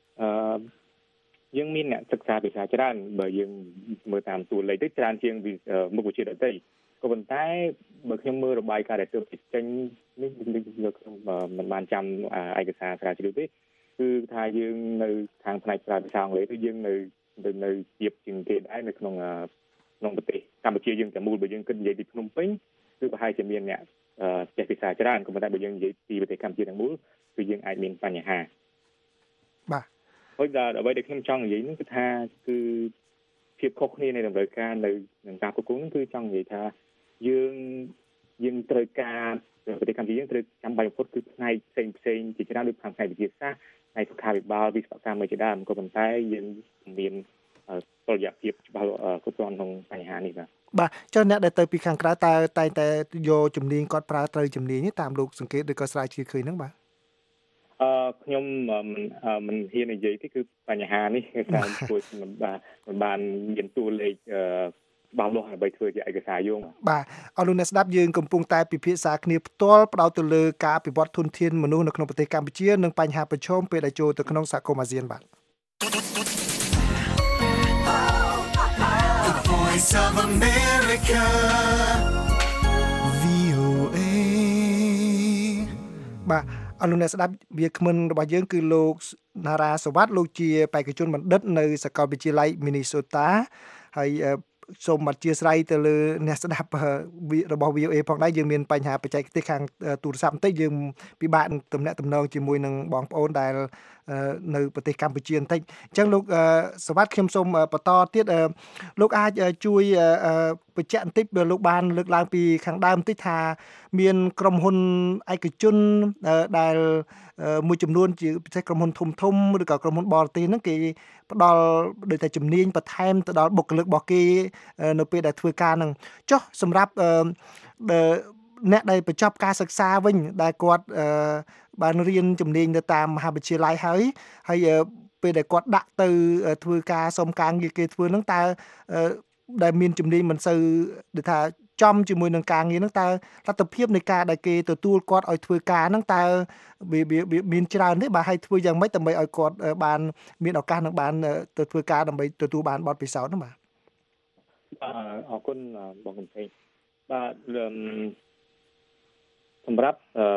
យើងមានអ្នកសិក្សាភាសាច្រើនបើយើងមើលតាមតួលេខទៅច្រើនជាងមុខវិជ្ជាដទៃក៏ប៉ុន្តែបើខ្ញុំមើលរបាយការណ៍ដែលទើបចេញនេះខ្ញុំមិនបានចាំឯកសារស្រាវជ្រាវទេគឺថាយើងនៅខាងផ្នែកប្រើភាសាអង់គ្លេសគឺយើងនៅនៅនៅជាបជាងគេដែរនៅក្នុងក្នុងប្រទេសកម្ពុជាយើងតែមូលបើយើងគិតនិយាយពីភ្នំពេញគឺប្រហែលជាមានអ្នកចេះភាសាច្រើនក៏ប៉ុន្តែបើយើងនិយាយពីប្រទេសកម្ពុជាទាំងមូលគឺយើងអាចមានបញ្ហាបាទហើយដល់អ្វីដែលខ្ញុំចង់និយាយនោះគឺថាគឺភាពខុសគ្នានៃតម្រូវការនៅក្នុងការគ្រប់គ្រងនោះគឺចង់និយាយថាយើងយើងត្រូវការប្រទេសកម្ពុជាយើងត្រូវចាំបាច់បំផុតគឺផ្នែកផ្សេងផ្សេងជាច្រើនដូចផ្នែកវិទ្យាសាស្ត្រផ្នែកសុខាភិបាលវិស្វកម្មជាដើមក៏ប៉ុន្តែយើងមានតុល្យភាពច្បាស់គ្រប់គ្រាន់ក្នុងបញ្ហានេះបាទបាទចុះអ្នកដែលទៅពីខាងក្រៅតើតែតែយកជំនាញគាត់ប្រើត្រូវជំនាញនេះតាមលោកសង្កេតឬក៏ស្រាវជ្រាវឃើញហ្នឹងបាទអឺខ្ញុំមិនមិនហ៊ាននិយាយទេគឺបញ្ហានេះគឺថាជួយមិនបានមិនបានមានតួលេខអឺបានលោះដើម្បីធ្វើជាឯកសារយោងបាទអរលោកអ្នកស្ដាប់យើងកំពុងតែពិភាក្សាគ្នាផ្ទាល់ផ្ដោតទៅលើការអភិវឌ្ឍធនធានមនុស្សនៅក្នុងប្រទេសកម្ពុជានិងបញ្ហាប្រឈមពេលដែលចូលទៅក្នុងសហគមន៍អាស៊ានបាទ The Voice of America វី អូ เอ បាទអរលោកអ្នកស្ដាប់វាគ្មិនរបស់យើងគឺលោកណារ៉ាសវ័តលោកជាបេក្ខជនបណ្ឌិតនៅសាកលវិទ្យាល័យ Minnesota ហើយសូមអធិស្ឋានទៅលើអ្នកស្ដាប់របស់ វី អូ เอ ផងដែរយើងមានបញ្ហាបច្ចេកទេសខាងទូរស័ព្ទបន្តិចយើងពិបាកទំនាក់ទំនងជាមួយនឹងបងប្អូនដែលនៅប្រទេសកម្ពុជាបន្តិចអញ្ចឹងលោកសវ័តខ្ញុំសូមបន្តទៀតលោកអាចជួយបញ្ជាក់បន្តិចបើលោកបានលើកឡើងពីខាងដើមបន្តិចថាមានក្រុមហ៊ុនឯកជនដែលមួយចំនួនជាពិសេសក្រុមហ៊ុនធំធំឬក៏ក្រុមហ៊ុនបរទេសហ្នឹងគេផ្ដល់ដូចតែជំនាញបន្ថែមទៅដល់បុគ្គលិករបស់គេនៅពេលដែលធ្វើការហ្នឹងចុះសម្រាប់អ្នកដែលបញ្ចប់ការសិក្សាវិញដែលគាត់បានរៀនជំនាញនៅតាមមហាវិទ្យាល័យហើយហើយពេលដែលគាត់ដាក់ទៅធ្វើការសុំការងារគេធ្វើហ្នឹងតើដែលមានជំនាញមិនសូវដូចថាចំជាមួយនឹងការងារហ្នឹងតើលទ្ធភាពនៃការដែលគេទទួលគាត់ឲ្យធ្វើការហ្នឹងតើវាមានច្រើនទេបាទហើយធ្វើយ៉ាងម៉េចដើម្បីឲ្យគាត់បានមានឱកាសនឹងបានទៅធ្វើការដើម្បីទទួលបានបទពិសោធន៍ហ្នឹងបាទអរគុណបងកំភេងបាទសម្រាប់អឺ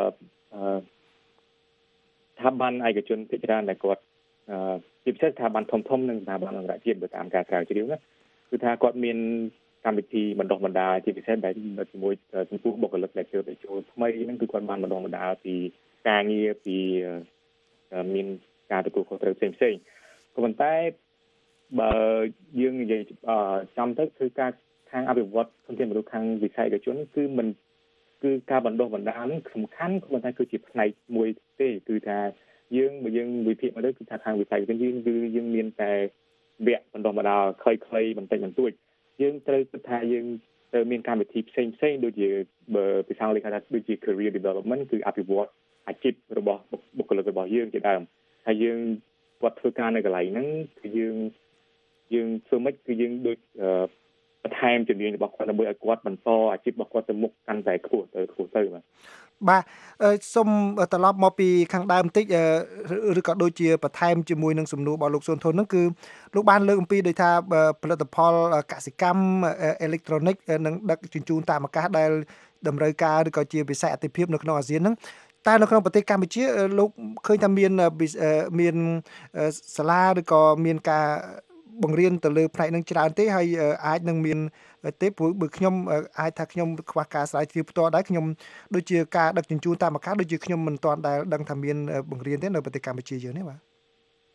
ស្ថាប័នឯកជនភាគច្រើនដែលគាត់ជាពិសេសស្ថាប័នធំធំនិងស្ថាប័នអន្តរជាតិទៅតាមការស្រាវជ្រាវណាគឺថាគាត់មានកម្មវិធីបណ្ដុះបណ្ដាលជាពិសេសដែលជាមួយចំពោះបុគ្គលិកដែលចូលទៅចូលថ្មីហ្នឹងគឺគាត់បានបណ្ដុះបណ្ដាលពីការងារពីមានការទទួលខុសត្រូវផ្សេងផ្សេងក៏ប៉ុន្តែបើយើងនិយាយចំទៅគឺការខាងអភិវឌ្ឍធនធានមនុស្សខាងវិស័យឯកជនគឺមិនគឺការបណ្ដុះបណ្ដាលហ្នឹងសំខាន់ក៏ប៉ុន្តែគឺជាផ្នែកមួយទេគឺថាយើងបើយើងវិភាគមកទៅគឺថាខាងវិស័យឯកជនយើងគឺយើងមានតែវគ្គបណ្ដុះបណ្ដាលខ្លីៗបន្តិចបន្តួចយើងត្រូវគិតថាយើងត្រូវមានកម្មវិធីផ្សេងផ្សេងដូចជាបើភាសាអង់គ្លេសគេថាដូចជា career development គឺអភិវឌ្ឍអាជីពរបស់បុគ្គលិករបស់យើងជាដើមហើយយើងគាត់ធ្វើការនៅកន្លែងហ្នឹងគឺយើងយើងធ្វើម៉េចគឺយើងដូចបន្ថែមជំនាញរបស់គាត់ដើម្បីឲ្យគាត់បន្តអាជីពរបស់គាត់ទៅមុខកាន់តែខ្ពស់ទៅខ្ពស់ទៅបាទបាទសូមត្រឡប់មកពីខាងដើមបន្តិចឬក៏ដូចជាបន្ថែមជាមួយនឹងសំណួររបស់លោកស៊ុនធុនហ្នឹងគឺលោកបានលើកអំពីដូចថាផលិតផលកសិកម្មអេឡិចត្រូនិកនិងដឹកជញ្ជូនតាមអាកាសដែលតម្រូវការឬក៏ជាវិស័យអាទិភាពនៅក្នុងអាស៊ានហ្នឹងតែនៅក្នុងប្រទេសកម្ពុជាលោកឃើញថាមានមានសាលាឬក៏មានការបង្រៀនទៅលើផ្នែកនឹងច្រើនទេហើយអាចនឹងមានទេព្រោះបើខ្ញុំអាចថាខ្ញុំខ្វះការស្រាវជ្រាវផ្ទាល់ដែរខ្ញុំដូចជាការដឹកជញ្ជូនតាមអាកាសដូចជាខ្ញុំមិនទាន់ដែលដឹងថាមានបង្រៀនទេនៅប្រទេសកម្ពុជាយើងនេះបាទ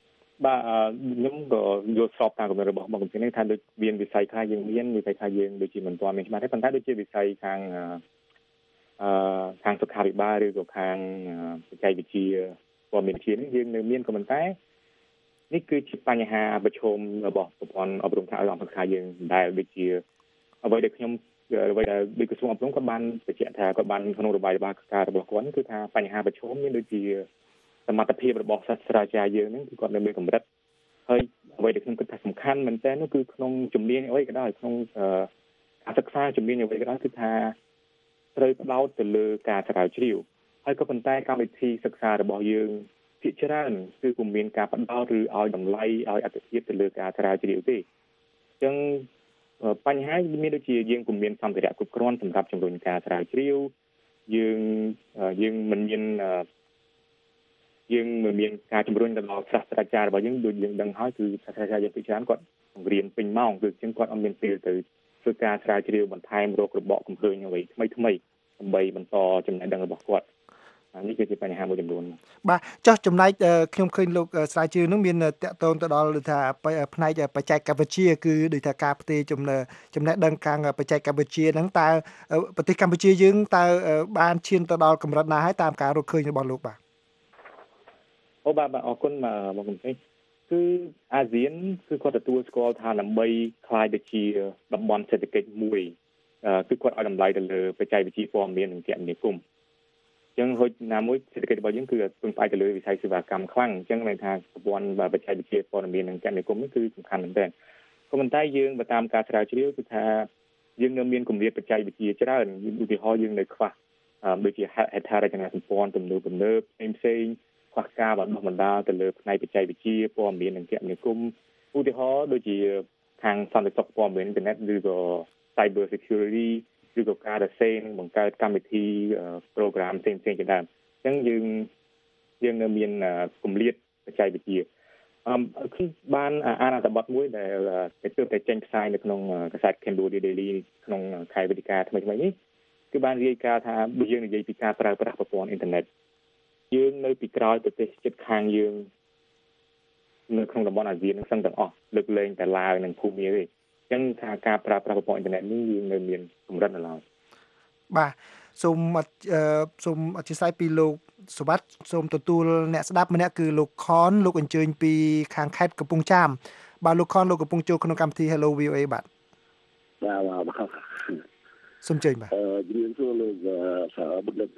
បាទខ្ញុំក៏យល់ស្របតាមគំនិតរបស់បងកំពីនេះថាដូចមានវិស័យខ្លះយើងមានវិស័យខ្លះយើងដូចជាមិនទាន់មានច្បាស់ទេប៉ុន្តែដូចជាវិស័យខាងអឺខាងសុខាភិបាលឬក៏ខាងបច្ចេកវិទ្យាព័ត៌មានវិទ្យានេះយើងនៅមានក៏ប៉ុន្តែនេះគឺជាបញ្ហាប្រឈមរបស់ប្រព័ន្ធអប់រំថ្នាក់លើអង្គការយើងដែលដូចជាអ្វីដែលខ្ញុំអ្វីដែលដូចក្រសួងអប់រំគាត់បានបញ្ជាក់ថាគាត់បានក្នុងរបាយការណ៍ការរបស់គាត់គឺថាបញ្ហាប្រឈមមានដូចជាសមត្ថភាពរបស់សាស្ត្រាចារ្យយើងហ្នឹងគឺគាត់នៅមានកម្រិតហើយអ្វីដែលខ្ញុំគិតថាសំខាន់មែនទែននោះគឺក្នុងជំនាញអ្វីក៏ដោយក្នុងការសិក្សាជំនាញអ្វីក៏ដោយគឺថាត្រូវផ្ដោតទៅលើការស្រាវជ្រាវហើយក៏ប៉ុន្តែកម្មវិធីសិក្សារបស់យើងភាគច្រើនគឺពុំមានការផ្ដោតឬឲ្យតម្លៃឲ្យអាទិភាពទៅលើការស្រាវជ្រាវទេអញ្ចឹងបញ្ហាមានដូចជាយើងពុំមានសម្ភារៈគ្រប់គ្រាន់សម្រាប់ជំរុញការស្រាវជ្រាវយើងយើងមិនមានយើងមិនមានការជំរុញទៅដល់សាស្ត្រាចារ្យរបស់យើងដូចយើងដឹងហើយគឺសាស្ត្រាចារ្យយើងភាគច្រើនគាត់បង្រៀនពេញម៉ោងគឺអញ្ចឹងគាត់អត់មានពេលទៅធ្វើការស្រាវជ្រាវបន្ថែមរករបបកំភ្លើងអ្វីថ្មីថ្មីដើម្បីបន្តចំណេះដឹងរបស់គាត់នេះគឺជាបញ្ហាមួយចំនួនបាទចុះចំណែកខ្ញុំឃើញលោកស្រាវជ្រាវនឹងមានតកតងទៅដល់ដូចថាផ្នែកបច្ចេកវិទ្យាគឺដូចថាការផ្ទេរចំណេះដឹងខាងបច្ចេកវិទ្យាហ្នឹងតើប្រទេសកម្ពុជាយើងតើបានឈានទៅដល់កម្រិតណាហើយតាមការរកឃើញរបស់លោកបាទអូបាទបាទអរគុណមកគុំពេញគឺអាស៊ានគឺគាត់ទទួលស្គាល់ថាដើម្បីក្លាយទៅជាតំបន់សេដ្ឋកិច្ចមួយគឺគាត់ឲ្យតម្លៃទៅលើបច្ចេកវិទ្យាព័ត៌មាននិងគមនាគមន៍អញ្ចឹងហូចណាមួយសេដ្ឋកិច្ចរបស់យើងគឺពឹងផ្អែកទៅលើវិស័យសេវាកម្មខ្លាំងអញ្ចឹងមានថាប្រព័ន្ធបច្ចេកវិទ្យាព័ត៌មាននិងគមនាគមន៍នេះគឺសំខាន់មែនទែនក៏ប៉ុន្តែយើងបើតាមការស្រាវជ្រាវគឺថាយើងនៅមានគម្លាតបច្ចេកវិទ្យាច្រើនឧទាហរណ៍យើងនៅខ្វះដូចជាហេដ្ឋារចនាសម្ព័ន្ធទំនើបទំនើបផ្សេងៗខ្វះការបណ្ដុះបណ្ដាលទៅលើផ្នែកបច្ចេកវិទ្យាព័ត៌មាននិងគមនាគមន៍ឧទាហរណ៍ដូចជាខាងសន្តិសុខព័ត៌មានអ៊ីនធឺណិតឬក៏ cyber security ឬក៏ការរសេងបង្កើតកម្មវិធី program ផ្សេងៗជាដើមអញ្ចឹងយើងយើងនៅមានគម្លាតបច្ចេកវិទ្យាអឺខ្ញុំបានអានអត្ថបទមួយដែលទើបតែចេញផ្សាយនៅក្នុងកាសែត Cambodia Daily ក្នុងខែវិច្ឆិកាថ្មីៗនេះគឺបានរាយការណ៍ថាបើយើងនិយាយពីការប្រើប្រាស់ប្រព័ន្ធអ៊ីនធឺណិតយើងនៅពីក្រោយប្រទេសជិតខាងយើងនៅក្នុងតំបន់អាស៊ាននឹងសឹងទាំងអស់លើកលែងតែឡាវនិងភូមាទេអញ្ចឹងថាការប្រើប្រាស់ប្រព័ន្ធអ៊ីនធឺណិតនេះយើងនៅមានកម្រិតនៅឡើយបាទសូមសូមអធិស្ឋានពីលោកសុវត្ថិសូមទទួលអ្នកស្ដាប់ម្នាក់គឺលោកខនលោកអញ្ជើញពីខាងខេត្តកំពង់ចាមបាទលោកខនលោកកំពុងចូលក្នុងកម្មវិធី Hello វី អូ អេ បាទបាទបាទសូមអញ្ជើញបាទអឺជំរាបសួរលោកសារបុត្រ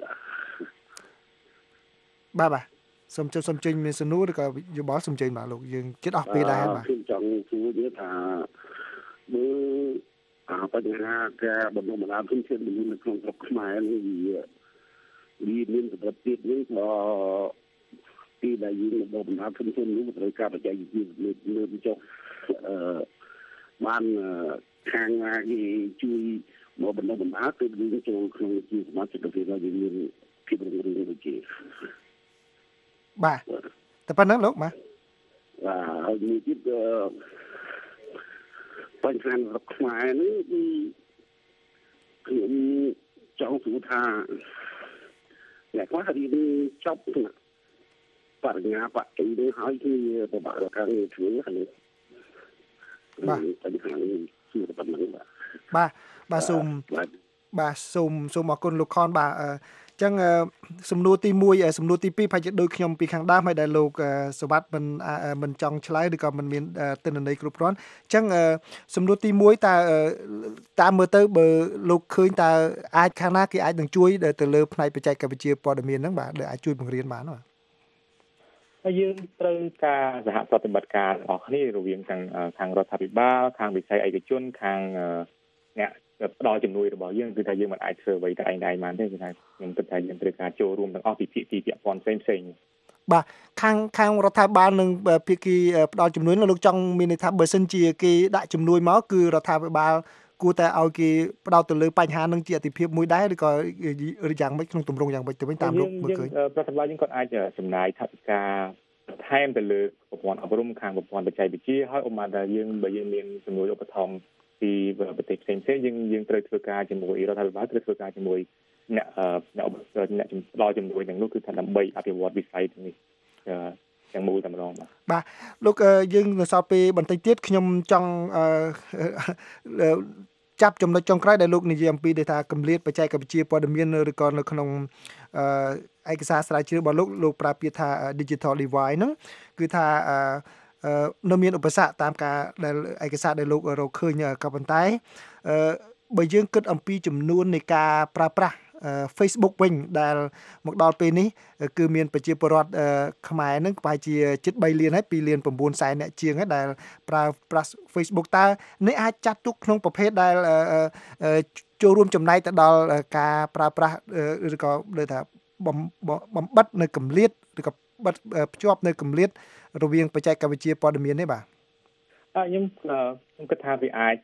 បាទបាទសូមជួយសូមជិញមានសំណួរឬក៏យោបល់សូមជិញបាទលោកយើងជិតអស់ពេលដែរបាទខ្ញុំចង់សួរនិយាយថាមើលអាបញ្ហាការបណ្ដុះបណ្ដាលធនធានមនុស្សនៅក្នុងស្រុកខ្មែរនេះវាមានកម្រិតទៀតនេះក៏ទីដែលយើងបណ្ដុះបណ្ដាលធនធានមនុស្សត្រូវការបច្ចេកវិទ្យាលើកចុះអឺបានខាងណាគេជួយមកបណ្ដុះបណ្ដាលគឺយើងចូលក្នុងជាសមាជិកប្រទេសរបស់យើងមានភាពរុងរឿងដូចជាបាទតែប៉ុណ្ណឹងលោកបាទបាទហើយមួយទៀតបញ្ហារបស់ខ្មែរនេះគឺខ្ញុំចង់សួរថាអ្នកខ្លះរៀនចប់បរិញ្ញាបត្រនេះហើយគឺពិបាកក្នុងការធ្វើហើយបាទបញ្ហានេះគឺប៉ុណ្ណឹងបាទបាទបាទសូមបាទសូមសូមអរគុណលោកខនបាទអញ្ចឹងសំណួរទីមួយសំណួរទីពីរប្រហែលជាដូចខ្ញុំពីខាងដើមហើយដែលលោកសុវត្ថិមិនមិនចង់ឆ្លើយឬក៏មិនមានទិន្នន័យគ្រប់គ្រាន់អញ្ចឹងសំណួរទីមួយតើតាមមើលទៅបើលោកឃើញតើអាចខាងណាគេអាចនឹងជួយទៅលើផ្នែកបច្ចេកវិទ្យាព័ត៌មានហ្នឹងបាទដែលអាចជួយបង្រៀនបានបាទហើយយើងត្រូវការសហប្រតិបត្តិការរបស់គ្នារវាងទាំងខាងរដ្ឋាភិបាលខាងវិស័យឯកជនខាងអ្នកផ្ដល់ជំនួយរបស់យើងគឺថាយើងមិនអាចធ្វើអ្វីតែឯងដែរបានទេគឺថាខ្ញុំគិតថាយើងត្រូវការចូលរួមទាំងអស់ពីភាគីពាក់ព័ន្ធផ្សេងផ្សេងបាទខាងខាងរដ្ឋាភិបាលនិងភាគីផ្ដល់ជំនួយលោកចង់មានន័យថាបើសិនជាគេដាក់ជំនួយមកគឺរដ្ឋាភិបាលគួរតែឲ្យគេផ្ដោតទៅលើបញ្ហានឹងជាអតិភិបមួយដែរឬក៏យ៉ាងម៉េចក្នុងទម្រង់យ៉ាងម៉េចទៅវិញតាមលោកមើលឃើញរដ្ឋាភិបាលយើងគាត់អាចចំណាយថវិកាបន្ថែមទៅលើប្រព័ន្ធអប់រំខាងប្រព័ន្ធបច្ចេកវិទ្យាហើយឧបមាថាយើងបើយើងមានជំនួយឧបត្ថម្ភពីប្រទេសផ្សេងផ្សេងយើងយើងត្រូវធ្វើការជាមួយរដ្ឋាភិបាលត្រូវធ្វើការជាមួយអ្នកអ្នកអ្នកផ្ដល់ជំនួយទាំងនោះគឺថាដើម្បីអភិវឌ្ឍវិស័យទាំងនេះទាំងមូលតែម្ដងបាទបាទលោកយើងនៅសល់ពេលបន្តិចទៀតខ្ញុំចង់ចាប់ចំណុចចុងក្រោយដែលលោកនិយាយអំពីថាកម្រិតបច្ចេកវិទ្យាព័ត៌មានឬក៏នៅក្នុងឯកសារស្រាវជ្រាវរបស់លោកលោកប្រើពាក្យថា digital divide ហ្នឹងគឺថានៅមានឧបសគ្គតាមការដែលឯកសារដែលលោករកឃើញក៏ប៉ុន្តែបើយើងគិតអំពីចំនួននៃការប្រើប្រាស់ Facebook វិញដែលមកដល់ពេលនេះគឺមានប្រជាពលរដ្ឋខ្មែរហ្នឹងប្រហែលជាជិត3លានហើយ2លាន9សែនអ្នកជាងហើយដែលប្រើប្រាស់ Facebook តើនេះអាចចាត់ទុកក្នុងប្រភេទដែលចូលរួមចំណែកទៅដល់ការប្រើប្រាស់ឬក៏ដូចថាបំបិតនៅកម្រិតឬក៏បិទភ្ជាប់នៅកម្រិតរវាងបច្ចេកវិទ្យាព័ត៌មាននេះបាទខ្ញុំខ្ញុំគិតថាវាអាច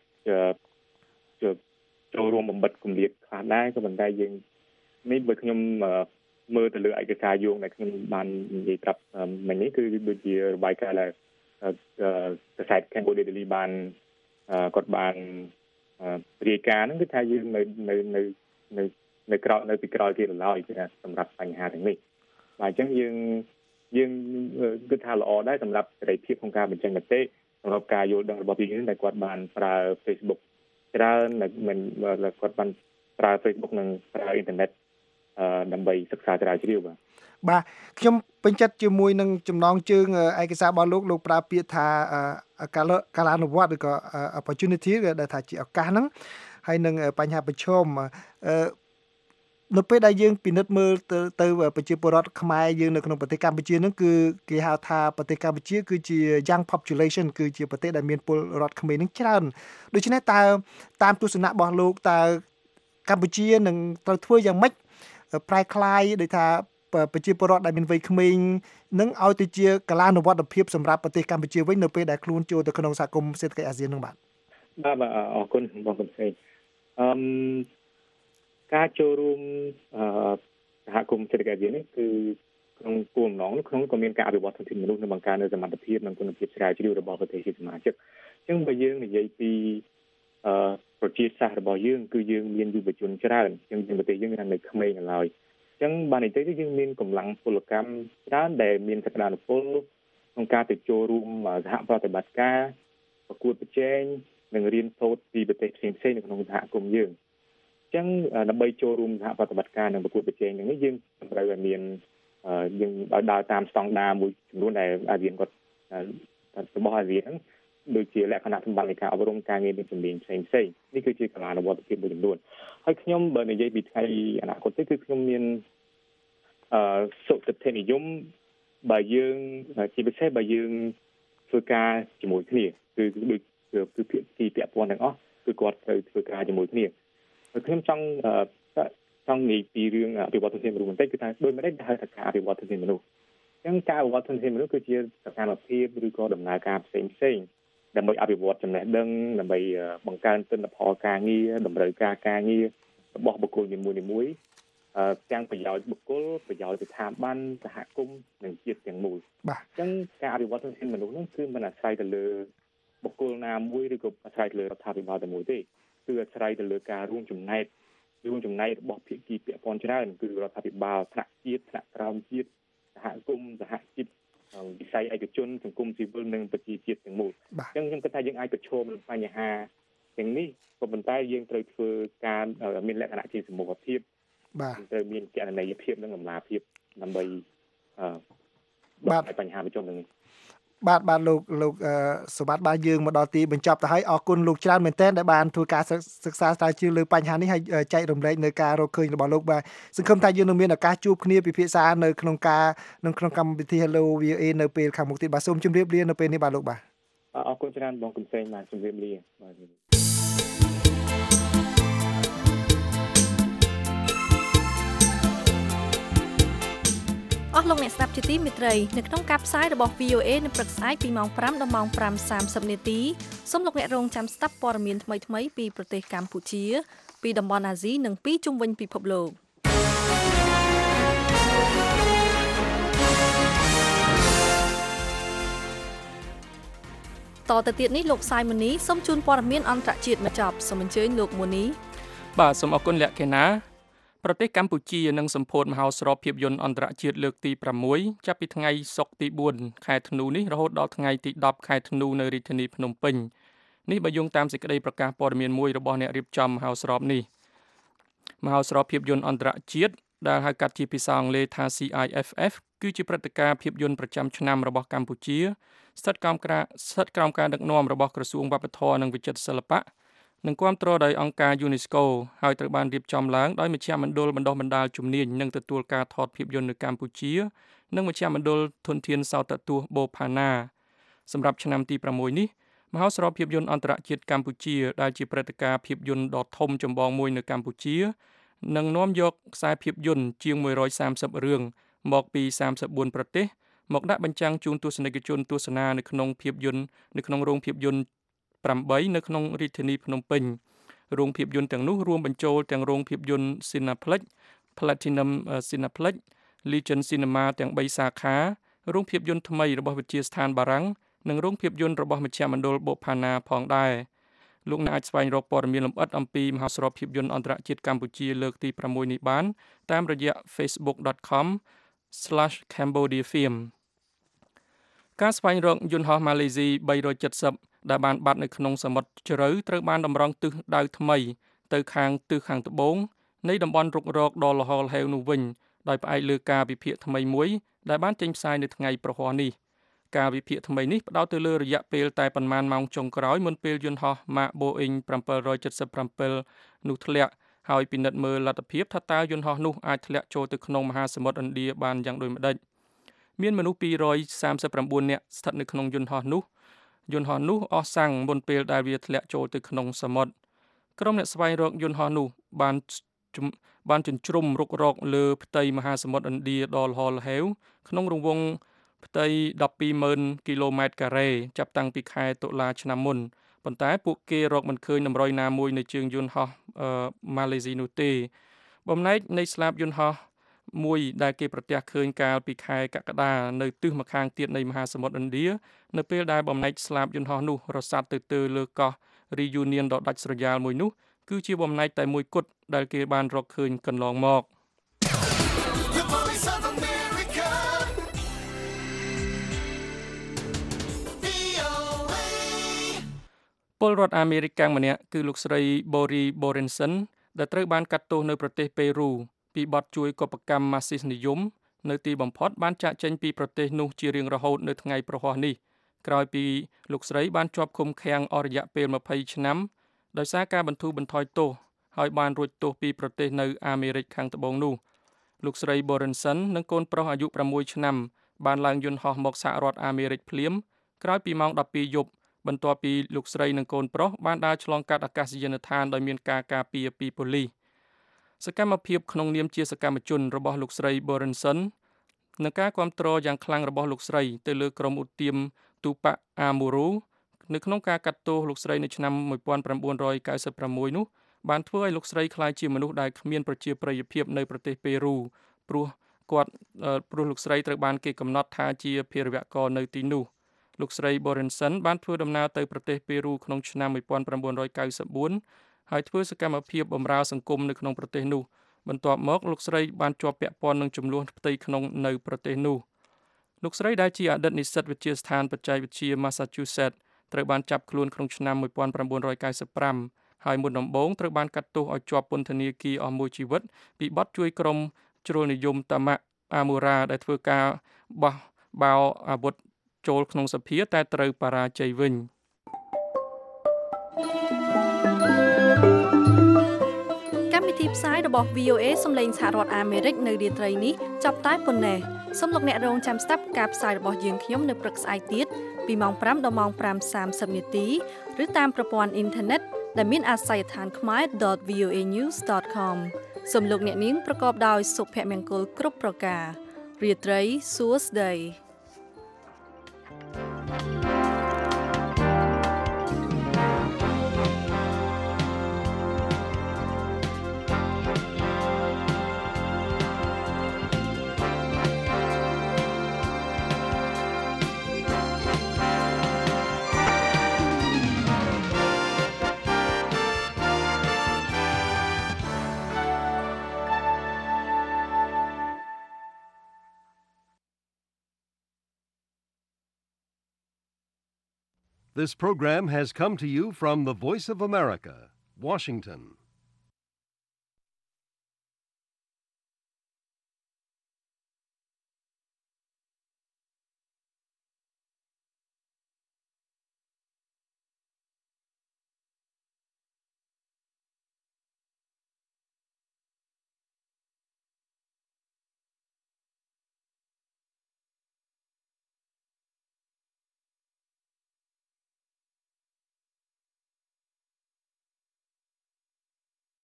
ចូលរួមបំបិតគម្លាតខ្លះដែរក៏ប៉ុន្តែយើងនេះបើខ្ញុំមើលទៅលើឯកសារយោងដែលខ្ញុំបាននិយាយប្រាប់មិញនេះគឺដូចជារបាយការណ៍ដែលកាសែត Cambodia Daily បានគាត់បានរាយការណ៍ហ្នឹងគឺថាយើងនៅនៅនៅនៅនៅក្រោយនៅពីក្រោយគេឡើយសម្រាប់បញ្ហាទាំងនេះបាទអញ្ចឹងយើងយើងគិតថាល្អដែរសម្រាប់សេរីភាពក្នុងការបញ្ចេញមតិសម្រាប់ការយល់ដឹងរបស់ប្រជាជនដែលគាត់បានប្រើ Facebook ច្រើនមិនគាត់បានប្រើ Facebook និងប្រើអ៊ីនធឺណិតដើម្បីសិក្សាស្រាវជ្រាវបាទបាទខ្ញុំពេញចិត្តជាមួយនឹងចំណងជើងឯកសាររបស់លោកលោកប្រើពាក្យថាការការអនុវត្តឬក៏ opportunity ដែលថាជាឱកាសហ្នឹងហើយនឹងបញ្ហាប្រឈមនៅពេលដែលយើងពិនិត្យមើលទៅទៅប្រជាពលរដ្ឋខ្មែរយើងនៅក្នុងប្រទេសកម្ពុជាហ្នឹងគឺគេហៅថាប្រទេសកម្ពុជាគឺជា young population គឺជាប្រទេសដែលមានពលរដ្ឋក្មេងហ្នឹងច្រើនដូច្នេះតើតាមទស្សនៈរបស់លោកតើកម្ពុជានឹងត្រូវធ្វើយ៉ាងម៉េចប្រែក្លាយដោយថាប្រជាពលរដ្ឋដែលមានវ័យក្មេងនឹងឲ្យទៅជាកលានុវត្តភាពសម្រាប់ប្រទេសកម្ពុជាវិញនៅពេលដែលខ្លួនចូលទៅក្នុងសហគមន៍សេដ្ឋកិច្ចអាស៊ានហ្នឹងបាទបាទអរគុណបងកំសែងអឺការចូលរួមសហគមន៍សេដ្ឋកិច្ចអាស៊ាននេះគឺក្នុងគោលបំណងក្នុងក៏មានការអភិវឌ្ឍធនធានមនុស្សនិងបង្កើននូវសមត្ថភាពនិងគុណភាពស្រាវជ្រាវរបស់ប្រទេសជាសមាជិកអញ្ចឹងបើយើងនិយាយពីអឺប្រជាសាស្ត្ររបស់យើងគឺយើងមានយុវជនច្រើនអញ្ចឹងប្រទេសយើងនៅក្មេងនៅឡើយអញ្ចឹងបានន័យទៅយើងមានកម្លាំងពលកម្មច្រើនដែលមានសក្តានុពលក្នុងការទៅចូលរួមសហប្រតិបត្តិការប្រកួតប្រជែងនិងរៀនសូត្រពីប្រទេសផ្សេងៗនៅក្នុងសហគមន៍យើងអញ្ចឹងដើម្បីចូលរួមសហប្រតិបត្តិការនិងប្រកួតប្រជែងនេះយើងត្រូវឲ្យមានយើងឲ្យដើរតាមស្តង់ដារមួយចំនួនដែលអាស៊ានគាត់របស់អាស៊ានហ្នឹងដូចជាលក្ខណៈសម្បត្តិនៃការអប់រំការងារមានជំនាញផ្សេងផ្សេងនេះគឺជាកលានុវត្តភាពមួយចំនួនហើយខ្ញុំបើនិយាយពីថ្ងៃអនាគតទៅគឺខ្ញុំមានអឺសុខចិត្តនិយមបើយើងជាពិសេសបើយើងធ្វើការជាមួយគ្នាគឺដូចគឺភាគីពាក់ព័ន្ធទាំងអស់គឺគាត់ត្រូវធ្វើការជាមួយគ្នាហើយខ្ញុំចង់ចង់និយាយពីរឿងអភិវឌ្ឍធនធានមនុស្សបន្តិចគឺថាដូចមិនได้ហៅថាការអភិវឌ្ឍធនធានមនុស្សអញ្ចឹងការអភិវឌ្ឍធនធានមនុស្សគឺជាសកម្មភាពឬក៏ដំណើរការផ្សេងផ្សេងដើម្បីអភិវឌ្ឍចំណេះដឹងដើម្បីបង្កើនទិន្នផលការងារតម្រូវការការងាររបស់បុគ្គលនីមួយៗទាំងប្រយោជន៍បុគ្គលប្រយោជន៍ស្ថាប័នសហគមន៍និងជាតិទាំងមូលបាទអញ្ចឹងការអភិវឌ្ឍធនធានមនុស្សនោះគឺមិនអាស្រ័យទៅលើបុគ្គលណាមួយឬក៏អាស្រ័យទៅលើរដ្ឋាភិបាលតែមួយទេគឺអាស្រ័យទៅលើការរួមចំណែករួមចំណែករបស់ភាគីពាក់ព័ន្ធច្រើនគឺរដ្ឋាភិបាលថ្នាក់ជាតិថ្នាក់ក្រោមជាតិសហគមន៍សហជីពវិស័យឯកជនសង្គមស៊ីវិលនិងប្រជាជាតិទាំងមូលអញ្ចឹងខ្ញុំគិតថាយើងអាចប្រឈមនឹងបញ្ហាទាំងនេះក៏ប៉ុន្តែយើងត្រូវធ្វើការមានលក្ខណៈជាសមូហភាពបាទត្រូវមានគណនេយ្យភាពនិងតម្លាភាពដើម្បីអឺបាទបញ្ហាប្រឈមទាំងនេះបាទបាទលោកលោកសុវត្ថិបាទយើងមកដល់ទីបញ្ចប់ទៅហើយអរគុណលោកច្រើនមែនទែនដែលបានធ្វើការសិក្សាស្រាវជ្រាវលើបញ្ហានេះហើយចែករំលែកនៅការរកឃើញរបស់លោកបាទសង្ឃឹមថាយើងនឹងមានឱកាសជួបគ្នាពិភាក្សានៅក្នុងការនៅក្នុងកម្មវិធី Hello វី អូ เอ នៅពេលខាងមុខទៀតបាទសូមជម្រាបលានៅពេលនេះបាទលោកបាទអរគុណច្រើនបងកំសែងបាទជម្រាបលាបាទអស់លោកអ្នកស្ដាប់ជាទីមេត្រីនៅក្នុងការផ្សាយរបស់ វី អូ เอ នៅព្រឹកស្អែកពីម៉ោងប្រាំដល់ម៉ោងប្រាំសាមសិបនាទីសូមលោកអ្នករងចាំស្ដាប់ព័ត៌មានថ្មីៗពីប្រទេសកម្ពុជាពីតំបន់អាស៊ីនិងពីជុំវិញពិភពលោកតទៅទៀតនេះលោកសាយម៉ូនីសូមជូនព័ត៌មានអន្តរជាតិបញ្ចប់សូមអញ្ជើញលោកម៉ូនីបាទសូមអរគុណលក្ខិណាប្រទេសកម្ពុជានឹងសម្ពោធមហោស្រពភាពយន្តអន្តរជាតិលើកទី6ចាប់ពីថ្ងៃសុក្រទី4ខែធ្នូនេះរហូតដល់ថ្ងៃទី10ខែធ្នូនៅរាជធានីភ្នំពេញនេះបើយោងតាមសេចក្តីប្រកាសព័ត៌មានមួយរបស់អ្នករៀបចំមហោស្រពនេះមហោស្រពភាពយន្តអន្តរជាតិដែលហៅកាត់ជាភាសាអង់គ្លេសថា ซี ไอ เอฟ เอฟ គឺជាព្រឹត្តិការណ៍ភាពយន្តប្រចាំឆ្នាំរបស់កម្ពុជាស្ថិតក្រោមការស្ថិតក្រោមការដឹកនាំរបស់ក្រសួងវប្បធម៌និងវិចិត្រសិល្បៈនិងគាំទ្រដោយអង្គការ UNESCO ហើយត្រូវបានរៀបចំឡើងដោយមជ្ឈមណ្ឌលបណ្ដុះបណ្ដាលជំនាញនិងទទួលការថតភាពយន្តនៅកម្ពុជានិងមជ្ឈមណ្ឌលធនធានសោតទស្សន៍ Bopana សម្រាប់ឆ្នាំទី6នេះមហោស្រពភាពយន្តអន្តរជាតិកម្ពុជាដែលជាព្រឹត្តិការណ៍ភាពយន្តដ៏ធំចម្បងមួយនៅកម្ពុជានឹងនាំយកខ្សែភាពយន្តជាងមួយរយសាមសិបរឿងមកពីសាមសិបបួនប្រទេសមកដាក់បញ្ចាំងជូនទស្សនិកជនទស្សនានៅក្នុងភាពយន្តនៅក្នុងរោងភាពយន្ត8នៅក្នុងរាជធានីភ្នំពេញរោងភាពយន្តទាំងនោះរួមបញ្ចូលទាំងរោងភាពយន្ត Cineplex, Platinum Cineplex, Legend Cinema ទាំង3សាខារោងភាពយន្តថ្មីរបស់វិទ្យាស្ថានបារាំងនិងរោងភាពយន្តរបស់មជ្ឈមណ្ឌល Bopana ផងដែរលោកអ្នកអាចស្វែងរកព័ត៌មានលម្អិតអំពីមហោស្រពភាពយន្តអន្តរជាតិកម្ពុជាលើកទី6នេះបានតាមរយៈ facebook dot com slash cambodia film ការស្វែងរកយន្តហោះម៉ាឡេស៊ី370ដែលបានបាត់នៅក្នុងសមុទ្រជ្រៅត្រូវបានតម្រង់ទិសដៅថ្មីទៅខាងទិសខាងត្បូងនៃតំបន់រុករកដ៏ល្ហល្ហេវនោះវិញដោយផ្អែកលើការវិភាគថ្មីមួយដែលបានចេញផ្សាយនៅថ្ងៃប្រហ័សនេះការវិភាគថ្មីនេះផ្ដោតទៅលើរយៈពេលតែប៉ុន្មានម៉ោងចុងក្រោយមុនពេលយន្តហោះ Max Boeing seven seventy-seven នោះធ្លាក់ហើយពិនិត្យមើលលទ្ធភាពថាតើយន្តហោះនោះអាចធ្លាក់ចូលទៅក្នុងមហាសមុទ្រឥណ្ឌាបានយ៉ាងដូចម្តេចមានមនុស្សtwo hundred thirty-nineនាក់ស្ថិតនៅក្នុងយន្តហោះនោះយន្តហោះនោះអស់សាំងមុនពេលដែលវាធ្លាក់ចូលទៅក្នុងសមុទ្រក្រុមអ្នកស្វែងរកយន្តហោះនោះបានបានចិញ្ជ្រុំរុករកលើផ្ទៃមហាសមុទ្រឥណ្ឌាដ៏ល្ហល្ហេវក្នុងរង្វង់ផ្ទៃtwelve thousandគីឡូម៉ែត្រការ៉េចាប់តាំងពីខែតុលាឆ្នាំមុនប៉ុន្តែពួកគេរកមិនឃើញតម្រុយណាមួយនៅជើងយន្តហោះម៉ាឡេស៊ីនោះទេបំណែកនៃស្លាបយន្តហោះមួយដែលគេប្រទះឃើញកាលពីខែកក្កដានៅទិសម្ខាងទៀតនៃមហាសមុទ្រឥណ្ឌានៅពេលដែលបំណែកស្លាបយន្តហោះនោះរសាត់ទៅទើលើកោះ Reunion ដ៏ដាច់ស្រយាលមួយនោះគឺជាបំណែកតែមួយគត់ដែលគេបានរកឃើញកន្លងមកពលរដ្ឋអាមេរិកម្នាក់គឺលោកស្រី Bori Borenson ដែលត្រូវបានកាត់ទោសនៅប្រទេសប៉េរូពីបទជួយកុបកម្មម៉ាស៊ីសនិយមនៅទីបំផុតបានចាកចេញពីប្រទេសនោះជារៀងរហូតនៅថ្ងៃប្រហ័សនេះក្រោយពីលោកស្រីបានជាប់ឃុំឃាំងអស់រយៈពេលtwentyឆ្នាំដោយសារការបន្ធូរបន្ថយទោសហើយបានរួចទោសពីប្រទេសនៅអាមេរិកខាងត្បូងនោះលោកស្រី Borenson និងកូនប្រុសអាយុsixឆ្នាំបានឡើងយន្តហោះមកសហរដ្ឋអាមេរិកភ្លាមក្រោយពីម៉ោងtwelveយប់បន្ទាប់ពីលោកស្រីនិងកូនប្រុសបានដើរឆ្លងកាត់អាកាសយានដ្ឋានដោយមានការការពារពីប៉ូលីសសកម្មភាពក្នុងនាមជាសកម្មជនរបស់លោកស្រី Borenson និងការគាំទ្រយ៉ាងខ្លាំងរបស់លោកស្រីទៅលើក្រុមឧទាម Tupac Amaru នៅក្នុងការកាត់ទោសលោកស្រីនៅឆ្នាំnineteen ninety-sixនោះបានធ្វើឲ្យលោកស្រីក្លាយជាមនុស្សដែលគ្មានប្រជាប្រិយភាពនៅប្រទេសប៉េរូព្រោះគាត់ព្រោះលោកស្រីត្រូវបានគេកំណត់ថាជាភេរវករនៅទីនោះលោកស្រី Borenson បានធ្វើដំណើរទៅប្រទេសប៉េរូក្នុងឆ្នាំnineteen ninety-nineហើយធ្វើសកម្មភាពបម្រើសង្គមនៅក្នុងប្រទេសនោះបន្ទាប់មកលោកស្រីបានជាប់ពាក់ព័ន្ធនឹងចំនួនផ្ទៃក្នុងនៅប្រទេសនោះលោកស្រីដែលជាអតីតនិស្សិតវិទ្យាស្ថានបច្ចេកវិទ្យា Massachusetts ត្រូវបានចាប់ខ្លួនក្នុងឆ្នាំnineteen ninety-fiveហើយមុនដំបូងត្រូវបានកាត់ទោសឲ្យជាប់ពន្ធនាគារអស់មួយជីវិតពីបទជួយក្រុមជ្រុលនិយមតាម៉ាក់អាមូរ៉ាដែលធ្វើការបោះបោអាវុធចូលក្នុងសភាតែត្រូវបរាជ័យវិញកម្មវិធីផ្សាយរបស់ វី អូ អេ សំឡេងសហរដ្ឋអាមេរិកនៅរាត្រីនេះចាប់តែប៉ុណ្ណេះសូមលោកអ្នករងចាំស្ដាប់ការផ្សាយរបស់យើងខ្ញុំនៅព្រឹកស្អែកទៀតពីម៉ោងfiveដល់ម៉ោងfive thirtyនាទីឬតាមប្រព័ន្ធអ៊ីនធឺណិតដែលមានអាសយដ្ឋាន ខ្មែរ dot v o a news dot com សូមលោកអ្នកនាងប្រកបដោយសុភមង្គលគ្រប់ប្រការរាត្រីសួស្តី This program has come to you from the Voice of America, Washington.